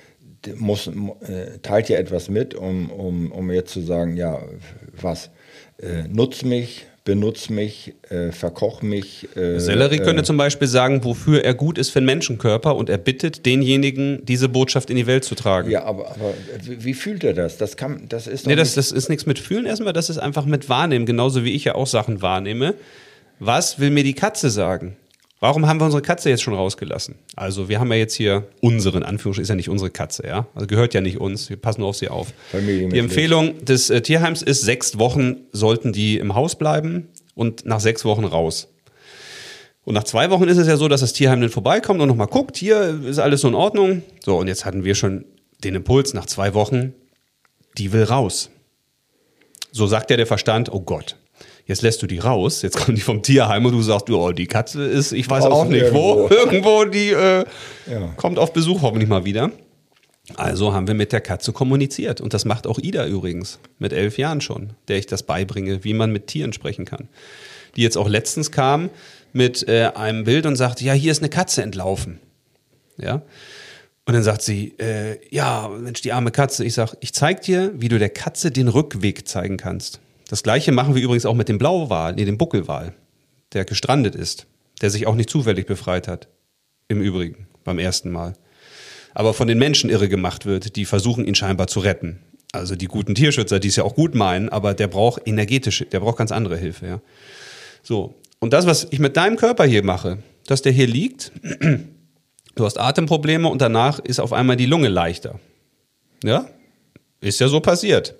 Speaker 2: teilt ja etwas mit, um jetzt zu sagen, ja, was? Nutz mich, benutz mich, verkoch mich.
Speaker 1: Sellerie könnte zum Beispiel sagen, wofür er gut ist für den Menschenkörper und er bittet denjenigen, diese Botschaft in die Welt zu tragen.
Speaker 2: Ja, aber wie fühlt er das? Das ist doch
Speaker 1: das ist nichts mit Fühlen erstmal, das ist einfach mit Wahrnehmen, genauso wie ich ja auch Sachen wahrnehme. Was will mir die Katze sagen? Warum haben wir unsere Katze jetzt schon rausgelassen? Also wir haben ja jetzt hier unseren, Anführungsstrichen, ist ja nicht unsere Katze, ja? Also gehört ja nicht uns, wir passen nur auf sie auf. Die Empfehlung des Tierheims ist, 6 Wochen sollten die im Haus bleiben und nach 6 Wochen raus. Und nach 2 Wochen ist es ja so, dass das Tierheim dann vorbeikommt und nochmal guckt, hier ist alles so in Ordnung. So, und jetzt hatten wir schon den Impuls, nach 2 Wochen, die will raus. So sagt ja der Verstand, oh Gott. Jetzt lässt du die raus, jetzt kommen die vom Tierheim und du sagst, oh, die Katze ist, ich weiß auch nicht wo, irgendwo, die kommt auf Besuch hoffentlich mal wieder. Also haben wir mit der Katze kommuniziert und das macht auch Ida übrigens, mit 11 Jahren schon, der ich das beibringe, wie man mit Tieren sprechen kann. Die jetzt auch letztens kam mit einem Bild und sagte, ja, hier ist eine Katze entlaufen. Ja. Und dann sagt sie, ja, Mensch, die arme Katze. Ich sag, ich zeig dir, wie du der Katze den Rückweg zeigen kannst. Das Gleiche machen wir übrigens auch mit dem Blauwal, dem Buckelwal, der gestrandet ist, der sich auch nicht zufällig befreit hat, im Übrigen, beim ersten Mal. Aber von den Menschen irre gemacht wird, die versuchen, ihn scheinbar zu retten. Also die guten Tierschützer, die es ja auch gut meinen, aber der braucht der braucht ganz andere Hilfe. Ja. So, und das, was ich mit deinem Körper hier mache, dass der hier liegt, Du hast Atemprobleme und danach ist auf einmal die Lunge leichter. Ja? Ist ja so passiert.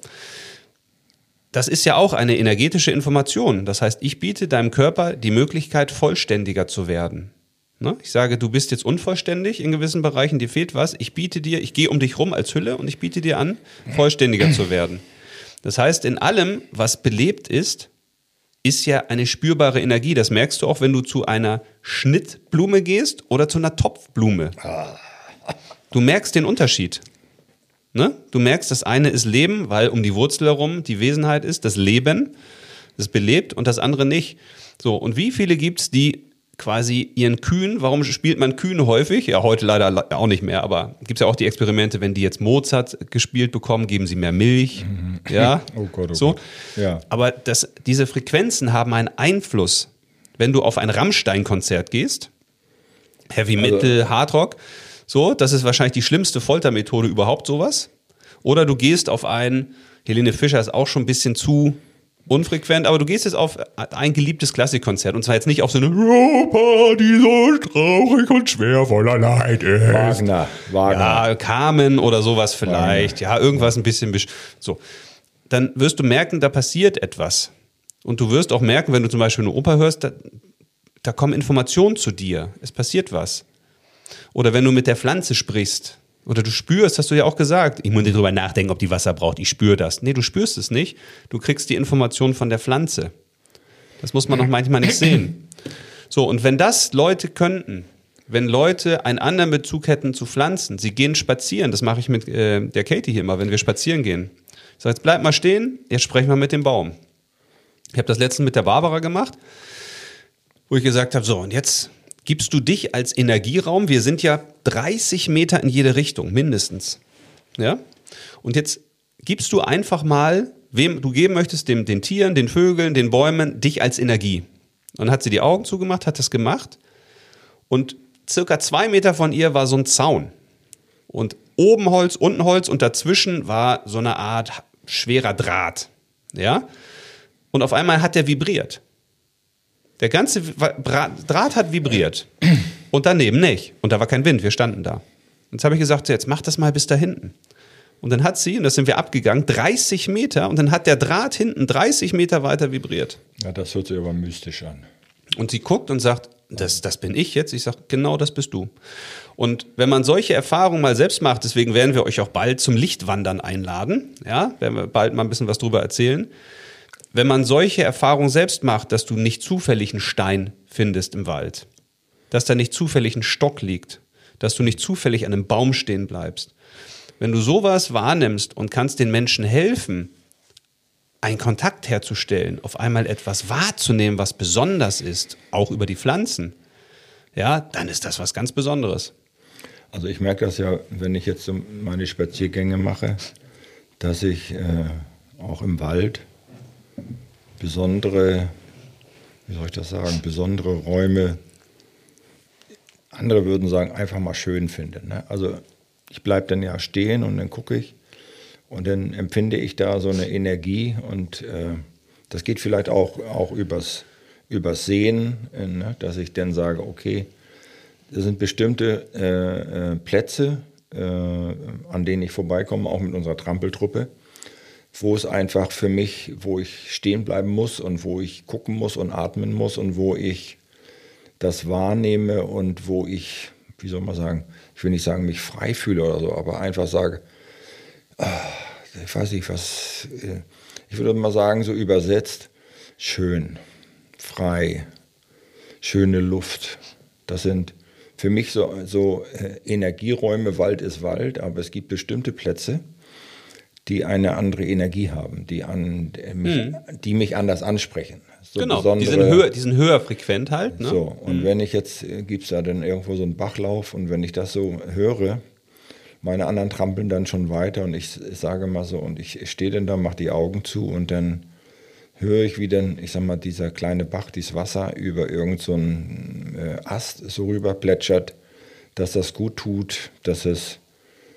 Speaker 1: Das ist ja auch eine energetische Information. Das heißt, ich biete deinem Körper die Möglichkeit, vollständiger zu werden. Ne? Ich sage, du bist jetzt unvollständig in gewissen Bereichen, dir fehlt was. Ich gehe um dich rum als Hülle und ich biete dir an, vollständiger zu werden. Das heißt, in allem, was belebt ist ja eine spürbare Energie. Das merkst du auch, wenn du zu einer Schnittblume gehst oder zu einer Topfblume. Du merkst den Unterschied. Ne? Du merkst, das eine ist Leben, weil um die Wurzel herum die Wesenheit ist, das Leben, das belebt und das andere nicht. So, und wie viele gibt es, die quasi ihren Kühen, warum spielt man Kühen häufig? Ja, heute leider auch nicht mehr, aber gibt es ja auch die Experimente, wenn die jetzt Mozart gespielt bekommen, geben sie mehr Milch. Ja,
Speaker 2: oh Gott,
Speaker 1: so.
Speaker 2: Gott. Ja.
Speaker 1: Aber diese Frequenzen haben einen Einfluss, wenn du auf ein Rammstein-Konzert gehst, Heavy Metal, Hardrock, so, das ist wahrscheinlich die schlimmste Foltermethode überhaupt, sowas. Oder du gehst auf Helene Fischer ist auch schon ein bisschen zu unfrequent, aber du gehst jetzt auf ein geliebtes Klassikkonzert und zwar jetzt nicht auf so eine Oper, die so traurig und schwer voller Leid ist.
Speaker 2: Wagner.
Speaker 1: Ja, Carmen oder sowas vielleicht.
Speaker 2: Wagner.
Speaker 1: Ja, irgendwas ein bisschen. So. Dann wirst du merken, da passiert etwas. Und du wirst auch merken, wenn du zum Beispiel eine Oper hörst, da kommen Informationen zu dir. Es passiert was. Oder wenn du mit der Pflanze sprichst oder du spürst, hast du ja auch gesagt, ich muss nicht drüber nachdenken, ob die Wasser braucht, ich spüre das. Nee, du spürst es nicht. Du kriegst die Information von der Pflanze. Das muss man noch manchmal nicht sehen. So, und wenn das Leute könnten, wenn Leute einen anderen Bezug hätten zu Pflanzen, sie gehen spazieren, das mache ich mit der Katie hier immer, wenn wir spazieren gehen. Ich sage, jetzt bleib mal stehen, jetzt sprechen wir mit dem Baum. Ich habe das letztens mit der Barbara gemacht, wo ich gesagt habe, so, und jetzt gibst du dich als Energieraum, wir sind ja 30 Meter in jede Richtung, mindestens. Ja? Und jetzt gibst du einfach mal, wem du geben möchtest, den Tieren, den Vögeln, den Bäumen, dich als Energie. Und dann hat sie die Augen zugemacht, hat das gemacht und circa 2 Meter von ihr war so ein Zaun. Und oben Holz, unten Holz und dazwischen war so eine Art schwerer Draht. Ja? Und auf einmal hat der vibriert. Der ganze Draht hat vibriert und daneben nicht. Und da war kein Wind, wir standen da. Und jetzt habe ich gesagt, so, jetzt mach das mal bis da hinten. Und dann hat sie, und das sind wir abgegangen, 30 Meter und dann hat der Draht hinten 30 Meter weiter vibriert.
Speaker 2: Ja, das hört sich aber mystisch an.
Speaker 1: Und sie guckt und sagt, das bin ich jetzt. Ich sage, genau das bist du. Und wenn man solche Erfahrungen mal selbst macht, deswegen werden wir euch auch bald zum Lichtwandern einladen, ja, werden wir bald mal ein bisschen was drüber erzählen. Wenn man solche Erfahrungen selbst macht, dass du nicht zufällig einen Stein findest im Wald, dass da nicht zufällig ein Stock liegt, dass du nicht zufällig an einem Baum stehen bleibst. Wenn du sowas wahrnimmst und kannst den Menschen helfen, einen Kontakt herzustellen, auf einmal etwas wahrzunehmen, was besonders ist, auch über die Pflanzen, ja, dann ist das was ganz Besonderes.
Speaker 2: Also ich merke das ja, wenn ich jetzt so meine Spaziergänge mache, dass ich auch im Wald besondere, wie soll ich das sagen, besondere Räume, andere würden sagen, einfach mal schön finde. Ne? Also ich bleibe dann ja stehen und dann gucke ich und dann empfinde ich da so eine Energie und das geht vielleicht auch übers Sehen, ne? Dass ich dann sage, okay, das sind bestimmte Plätze, an denen ich vorbeikomme, auch mit unserer Trampeltruppe, wo es einfach für mich, wo ich stehen bleiben muss und wo ich gucken muss und atmen muss und wo ich das wahrnehme und wo ich, wie soll man sagen, ich will nicht sagen, mich frei fühle oder so, aber einfach sage, ich weiß nicht, was, ich würde mal sagen, so übersetzt, schön, frei, schöne Luft. Das sind für mich so Energieräume, Wald ist Wald, aber es gibt bestimmte Plätze, die eine andere Energie haben, die mich anders ansprechen. So
Speaker 1: genau, die sind höher frequent halt. Ne?
Speaker 2: So, und wenn ich jetzt, gibt es da dann irgendwo so einen Bachlauf und wenn ich das so höre, meine anderen trampeln dann schon weiter und ich sage mal so, und ich stehe dann da, mache die Augen zu und dann höre ich, wie dann, ich sag mal, dieser kleine Bach, dieses Wasser über irgend so einen Ast so rüber plätschert, dass das gut tut, dass es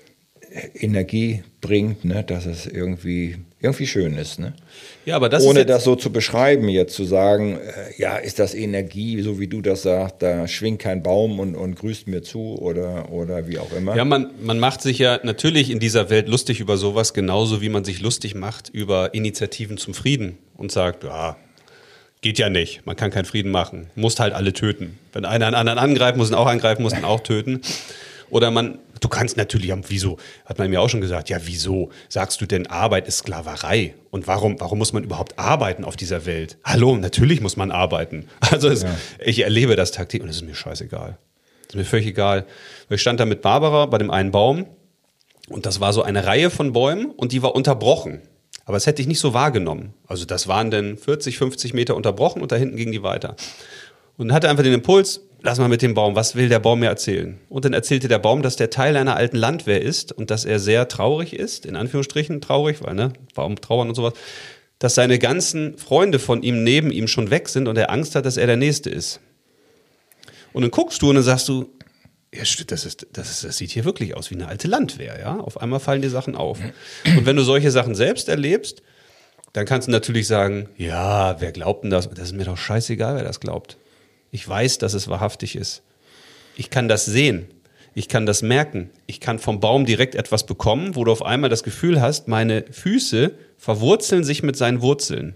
Speaker 2: Energie bringt, ne? Dass es irgendwie schön ist. Ne?
Speaker 1: Ja, aber das
Speaker 2: ohne
Speaker 1: ist
Speaker 2: das so zu beschreiben, jetzt zu sagen, ja, ist das Energie, so wie du das sagst, da schwingt kein Baum und grüßt mir zu oder wie auch immer.
Speaker 1: Ja, man macht sich ja natürlich in dieser Welt lustig über sowas, genauso wie man sich lustig macht über Initiativen zum Frieden und sagt, ja, geht ja nicht, man kann keinen Frieden machen, musst halt alle töten. Wenn einer einen anderen angreift, muss ihn auch angreifen, muss ihn auch töten. Oder du kannst natürlich, wieso, hat man mir auch schon gesagt, ja, wieso sagst du denn, Arbeit ist Sklaverei? Und warum muss man überhaupt arbeiten auf dieser Welt? Hallo, natürlich muss man arbeiten. Also ich erlebe das tagtäglich und es ist mir scheißegal. Es ist mir völlig egal. Ich stand da mit Barbara bei dem einen Baum und das war so eine Reihe von Bäumen und die war unterbrochen. Aber das hätte ich nicht so wahrgenommen. Also das waren dann 40, 50 Meter unterbrochen und da hinten ging die weiter. Und dann hatte einfach den Impuls, lass mal mit dem Baum, was will der Baum mir erzählen? Und dann erzählte der Baum, dass der Teil einer alten Landwehr ist und dass er sehr traurig ist, in Anführungsstrichen traurig, weil, ne, Baum trauern und sowas, dass seine ganzen Freunde von ihm neben ihm schon weg sind und er Angst hat, dass er der Nächste ist. Und dann guckst du und dann sagst du, ja, das sieht hier wirklich aus wie eine alte Landwehr, ja? Auf einmal fallen dir Sachen auf. Und wenn du solche Sachen selbst erlebst, dann kannst du natürlich sagen, ja, wer glaubt denn das? Das ist mir doch scheißegal, wer das glaubt. Ich weiß, dass es wahrhaftig ist. Ich kann das sehen. Ich kann das merken. Ich kann vom Baum direkt etwas bekommen, wo du auf einmal das Gefühl hast, meine Füße verwurzeln sich mit seinen Wurzeln.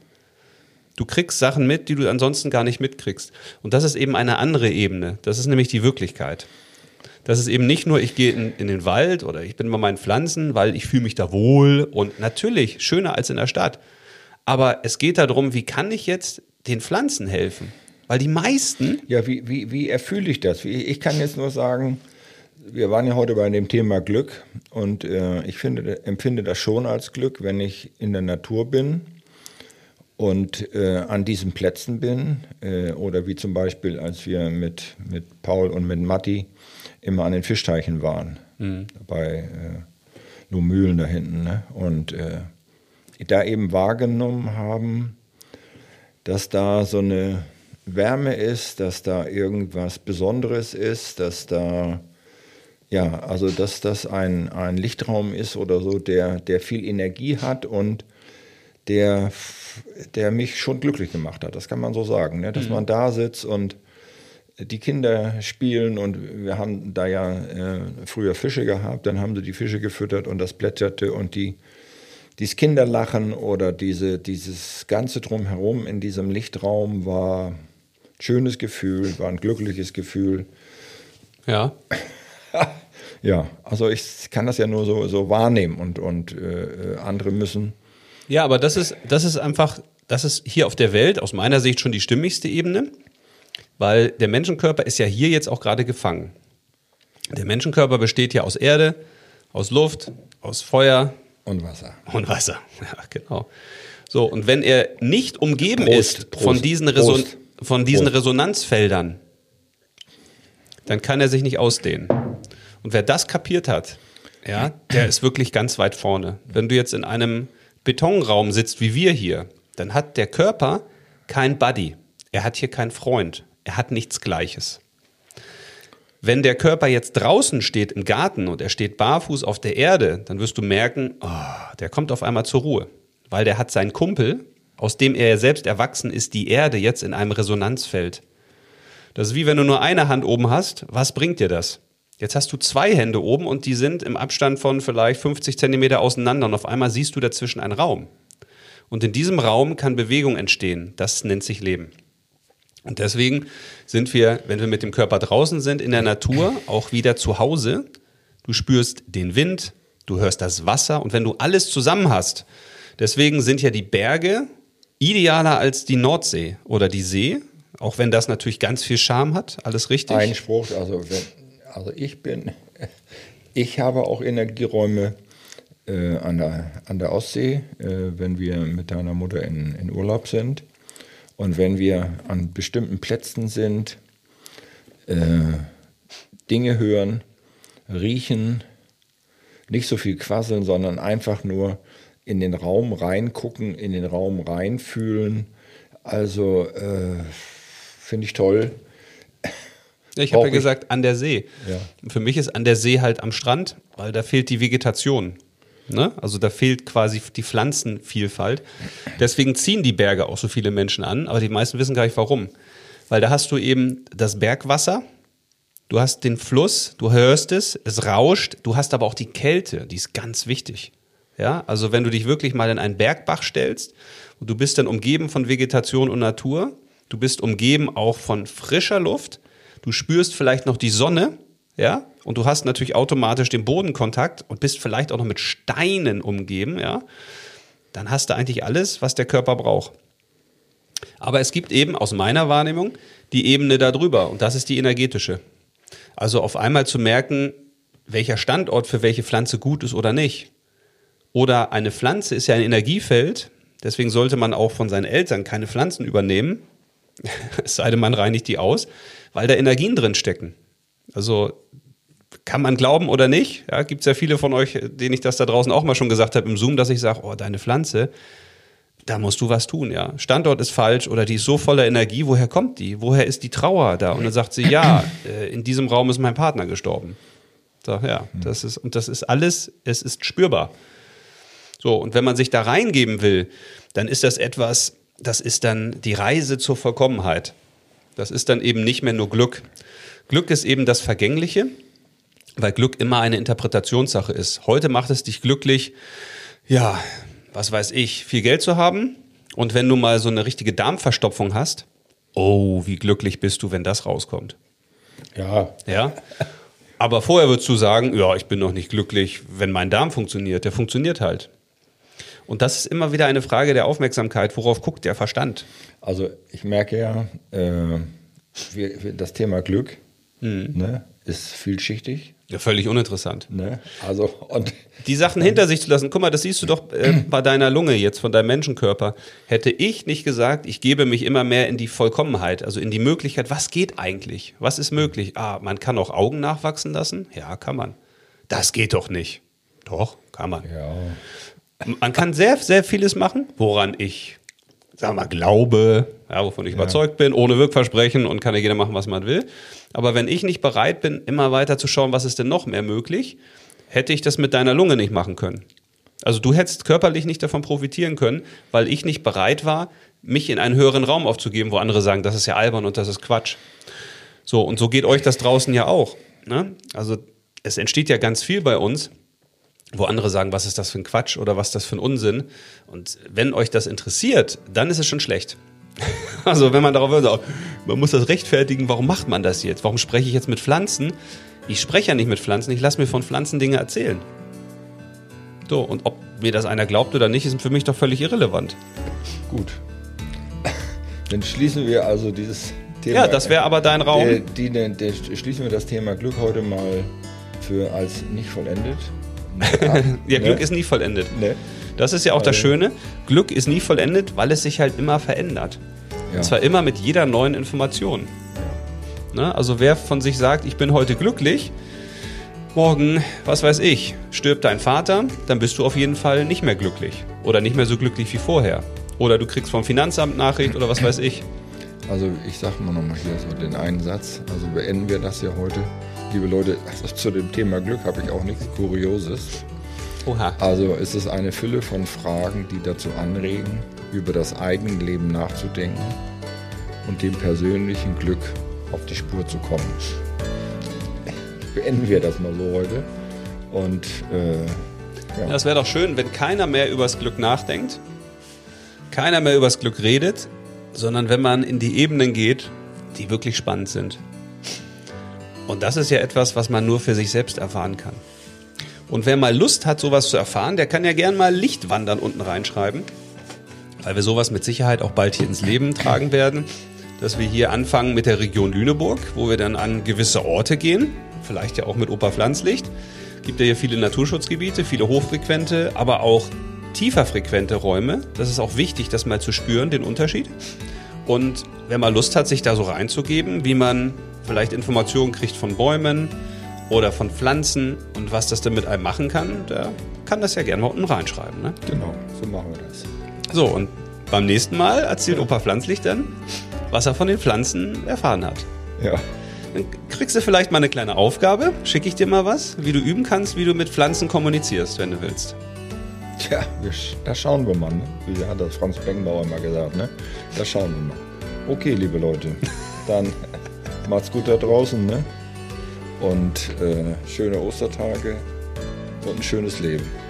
Speaker 1: Du kriegst Sachen mit, die du ansonsten gar nicht mitkriegst. Und das ist eben eine andere Ebene. Das ist nämlich die Wirklichkeit. Das ist eben nicht nur, ich gehe in den Wald oder ich bin bei meinen Pflanzen, weil ich fühle mich da wohl und natürlich schöner als in der Stadt. Aber es geht darum, wie kann ich jetzt den Pflanzen helfen? Weil die meisten...
Speaker 2: Ja, wie erfühle ich das? Ich kann jetzt nur sagen, wir waren ja heute bei dem Thema Glück und ich empfinde das schon als Glück, wenn ich in der Natur bin und an diesen Plätzen bin oder wie zum Beispiel, als wir mit Paul und mit Matti immer an den Fischteichen waren, bei Lohmühlen da hinten, ne? Und da eben wahrgenommen haben, dass da so eine Wärme ist, dass da irgendwas Besonderes ist, dass da, ja, also dass das ein Lichtraum ist oder so, der viel Energie hat und der mich schon glücklich gemacht hat, das kann man so sagen, ne? Dass man da sitzt und die Kinder spielen und wir haben da ja früher Fische gehabt, dann haben sie die Fische gefüttert und das plätscherte und dieses Kinderlachen oder dieses ganze Drumherum in diesem Lichtraum war ein schönes Gefühl, war ein glückliches Gefühl.
Speaker 1: Ja.
Speaker 2: Ja, also ich kann das ja nur so wahrnehmen und andere müssen.
Speaker 1: Ja, aber das ist hier auf der Welt aus meiner Sicht schon die stimmigste Ebene, weil der Menschenkörper ist ja hier jetzt auch gerade gefangen. Der Menschenkörper besteht ja aus Erde, aus Luft, aus Feuer,
Speaker 2: und Wasser.
Speaker 1: Und Wasser, ja, genau. So, und wenn er nicht umgeben ist von diesen Resonanzfeldern, dann kann er sich nicht ausdehnen. Und wer das kapiert hat, ja, der ist wirklich ganz weit vorne. Wenn du jetzt in einem Betonraum sitzt, wie wir hier, dann hat der Körper kein Buddy. Er hat hier keinen Freund. Er hat nichts Gleiches. Wenn der Körper jetzt draußen steht im Garten und er steht barfuß auf der Erde, dann wirst du merken, der kommt auf einmal zur Ruhe. Weil der hat seinen Kumpel, aus dem er selbst erwachsen ist, die Erde jetzt in einem Resonanzfeld. Das ist wie wenn du nur eine Hand oben hast, was bringt dir das? Jetzt hast du zwei Hände oben und die sind im Abstand von vielleicht 50 Zentimeter auseinander und auf einmal siehst du dazwischen einen Raum. Und in diesem Raum kann Bewegung entstehen. Das nennt sich Leben. Und deswegen sind wir, wenn wir mit dem Körper draußen sind, in der Natur auch wieder zu Hause. Du spürst den Wind, du hörst das Wasser und wenn du alles zusammen hast, deswegen sind ja die Berge idealer als die Nordsee oder die See, auch wenn das natürlich ganz viel Charme hat, alles richtig.
Speaker 2: Einspruch, ich habe auch Energieräume an der Ostsee, wenn wir mit deiner Mutter in Urlaub sind. Und wenn wir an bestimmten Plätzen sind, Dinge hören, riechen, nicht so viel quasseln, sondern einfach nur in den Raum reingucken, in den Raum reinfühlen. Also finde ich toll.
Speaker 1: Ja, ich habe ja gesagt, an der See.
Speaker 2: Ja.
Speaker 1: Für mich ist an der See halt am Strand, weil da fehlt die Vegetation. Ne? Also da fehlt quasi die Pflanzenvielfalt. Deswegen ziehen die Berge auch so viele Menschen an, aber die meisten wissen gar nicht warum. Weil da hast du eben das Bergwasser, du hast den Fluss, du hörst es rauscht, du hast aber auch die Kälte, die ist ganz wichtig. Ja? Also wenn du dich wirklich mal in einen Bergbach stellst und du bist dann umgeben von Vegetation und Natur, du bist umgeben auch von frischer Luft, du spürst vielleicht noch die Sonne, ja, und du hast natürlich automatisch den Bodenkontakt und bist vielleicht auch noch mit Steinen umgeben, ja, dann hast du eigentlich alles, was der Körper braucht. Aber es gibt eben aus meiner Wahrnehmung die Ebene darüber und das ist die energetische. Also auf einmal zu merken, welcher Standort für welche Pflanze gut ist oder nicht. Oder eine Pflanze ist ja ein Energiefeld, deswegen sollte man auch von seinen Eltern keine Pflanzen übernehmen, es sei denn, man reinigt die aus, weil da Energien drin stecken. Also kann man glauben oder nicht, ja, gibt es ja viele von euch, denen ich das da draußen auch mal schon gesagt habe im Zoom, dass ich sage, oh, deine Pflanze, da musst du was tun, ja. Standort ist falsch oder die ist so voller Energie, woher kommt die? Woher ist die Trauer da? Und dann sagt sie, ja, in diesem Raum ist mein Partner gestorben. So, ja, das ist alles, es ist spürbar. So, und wenn man sich da reingeben will, dann ist das etwas, das ist dann die Reise zur Vollkommenheit. Das ist dann eben nicht mehr nur Glück. Glück ist eben das Vergängliche, weil Glück immer eine Interpretationssache ist. Heute macht es dich glücklich, ja, was weiß ich, viel Geld zu haben. Und wenn du mal so eine richtige Darmverstopfung hast, oh, wie glücklich bist du, wenn das rauskommt.
Speaker 2: Ja.
Speaker 1: Ja? Aber vorher würdest du sagen, ja, ich bin noch nicht glücklich, wenn mein Darm funktioniert. Der funktioniert halt. Und das ist immer wieder eine Frage der Aufmerksamkeit. Worauf guckt der Verstand?
Speaker 2: Also ich merke ja, das Thema Glück ne, ist vielschichtig.
Speaker 1: Ja, völlig uninteressant.
Speaker 2: Ne? Also, und
Speaker 1: die Sachen hinter sich zu lassen, guck mal, das siehst du doch bei deiner Lunge jetzt, von deinem Menschenkörper. Hätte ich nicht gesagt, ich gebe mich immer mehr in die Vollkommenheit, also in die Möglichkeit, was geht eigentlich? Was ist möglich? Man kann auch Augen nachwachsen lassen? Ja, kann man. Das geht doch nicht. Doch, kann man.
Speaker 2: ja.
Speaker 1: Man kann sehr, sehr vieles machen, woran ich, sagen wir mal, glaube, ja, wovon ich überzeugt bin, ohne Wirkversprechen und kann ja jeder machen, was man will. Aber wenn ich nicht bereit bin, immer weiter zu schauen, was ist denn noch mehr möglich, hätte ich das mit deiner Lunge nicht machen können. Also du hättest körperlich nicht davon profitieren können, weil ich nicht bereit war, mich in einen höheren Raum aufzugeben, wo andere sagen, das ist ja albern und das ist Quatsch. So, und so geht euch das draußen ja auch. Ne? Also es entsteht ja ganz viel bei uns, wo andere sagen, was ist das für ein Quatsch oder was ist das für ein Unsinn. Und wenn euch das interessiert, dann ist es schon schlecht. Also wenn man darauf hört, man muss das rechtfertigen, warum macht man das jetzt? Warum spreche ich jetzt mit Pflanzen? Ich spreche ja nicht mit Pflanzen, ich lasse mir von Pflanzen Dinge erzählen. So, und ob mir das einer glaubt oder nicht, ist für mich doch völlig irrelevant.
Speaker 2: Gut. Dann schließen wir also dieses Thema.
Speaker 1: Ja, das wäre aber dein Raum.
Speaker 2: Schließen wir das Thema Glück heute mal als nicht vollendet.
Speaker 1: Ja, Glück ist nie vollendet.
Speaker 2: Ne?
Speaker 1: Das ist ja auch das Schöne. Glück ist nie vollendet, weil es sich halt immer verändert.
Speaker 2: Ja.
Speaker 1: Und zwar immer mit jeder neuen Information. Ne? Also wer von sich sagt, ich bin heute glücklich, morgen, was weiß ich, stirbt dein Vater, dann bist du auf jeden Fall nicht mehr glücklich. Oder nicht mehr so glücklich wie vorher. Oder du kriegst vom Finanzamt Nachricht oder was weiß ich.
Speaker 2: Also ich sag mal nochmal hier so den einen Satz. Also beenden wir das ja heute. Liebe Leute, also zu dem Thema Glück habe ich auch nichts Kurioses.
Speaker 1: Oha.
Speaker 2: Also es ist eine Fülle von Fragen, die dazu anregen, über das eigene Leben nachzudenken und dem persönlichen Glück auf die Spur zu kommen. Beenden wir das mal so heute. Und
Speaker 1: ja, es wäre doch schön, wenn keiner mehr über das Glück nachdenkt, keiner mehr über das Glück redet, sondern wenn man in die Ebenen geht, die wirklich spannend sind. Und das ist ja etwas, was man nur für sich selbst erfahren kann. Und wer mal Lust hat, sowas zu erfahren, der kann ja gern mal Lichtwandern unten reinschreiben, weil wir sowas mit Sicherheit auch bald hier ins Leben tragen werden, dass wir hier anfangen mit der Region Lüneburg, wo wir dann an gewisse Orte gehen, vielleicht ja auch mit Opa Pflanzlicht. Gibt ja hier viele Naturschutzgebiete, viele hochfrequente, aber auch tiefer frequente Räume. Das ist auch wichtig, das mal zu spüren, den Unterschied. Und wer mal Lust hat, sich da so reinzugeben, wie man vielleicht Informationen kriegt von Bäumen oder von Pflanzen und was das denn mit einem machen kann, der kann das ja gerne mal unten reinschreiben. Ne?
Speaker 2: genau, so machen wir das.
Speaker 1: So, und beim nächsten Mal erzählt Opa Pflanzlicht dann, was er von den Pflanzen erfahren hat.
Speaker 2: Ja.
Speaker 1: Dann kriegst du vielleicht mal eine kleine Aufgabe. Schicke ich dir mal was, wie du üben kannst, wie du mit Pflanzen kommunizierst, wenn du willst.
Speaker 2: Tja, da schauen wir mal. Ne? Wie hat das Franz Beckenbauer immer gesagt. Ne? Da schauen wir mal. Okay, liebe Leute, dann macht's gut da draußen. Ne? Und schöne Ostertage und ein schönes Leben.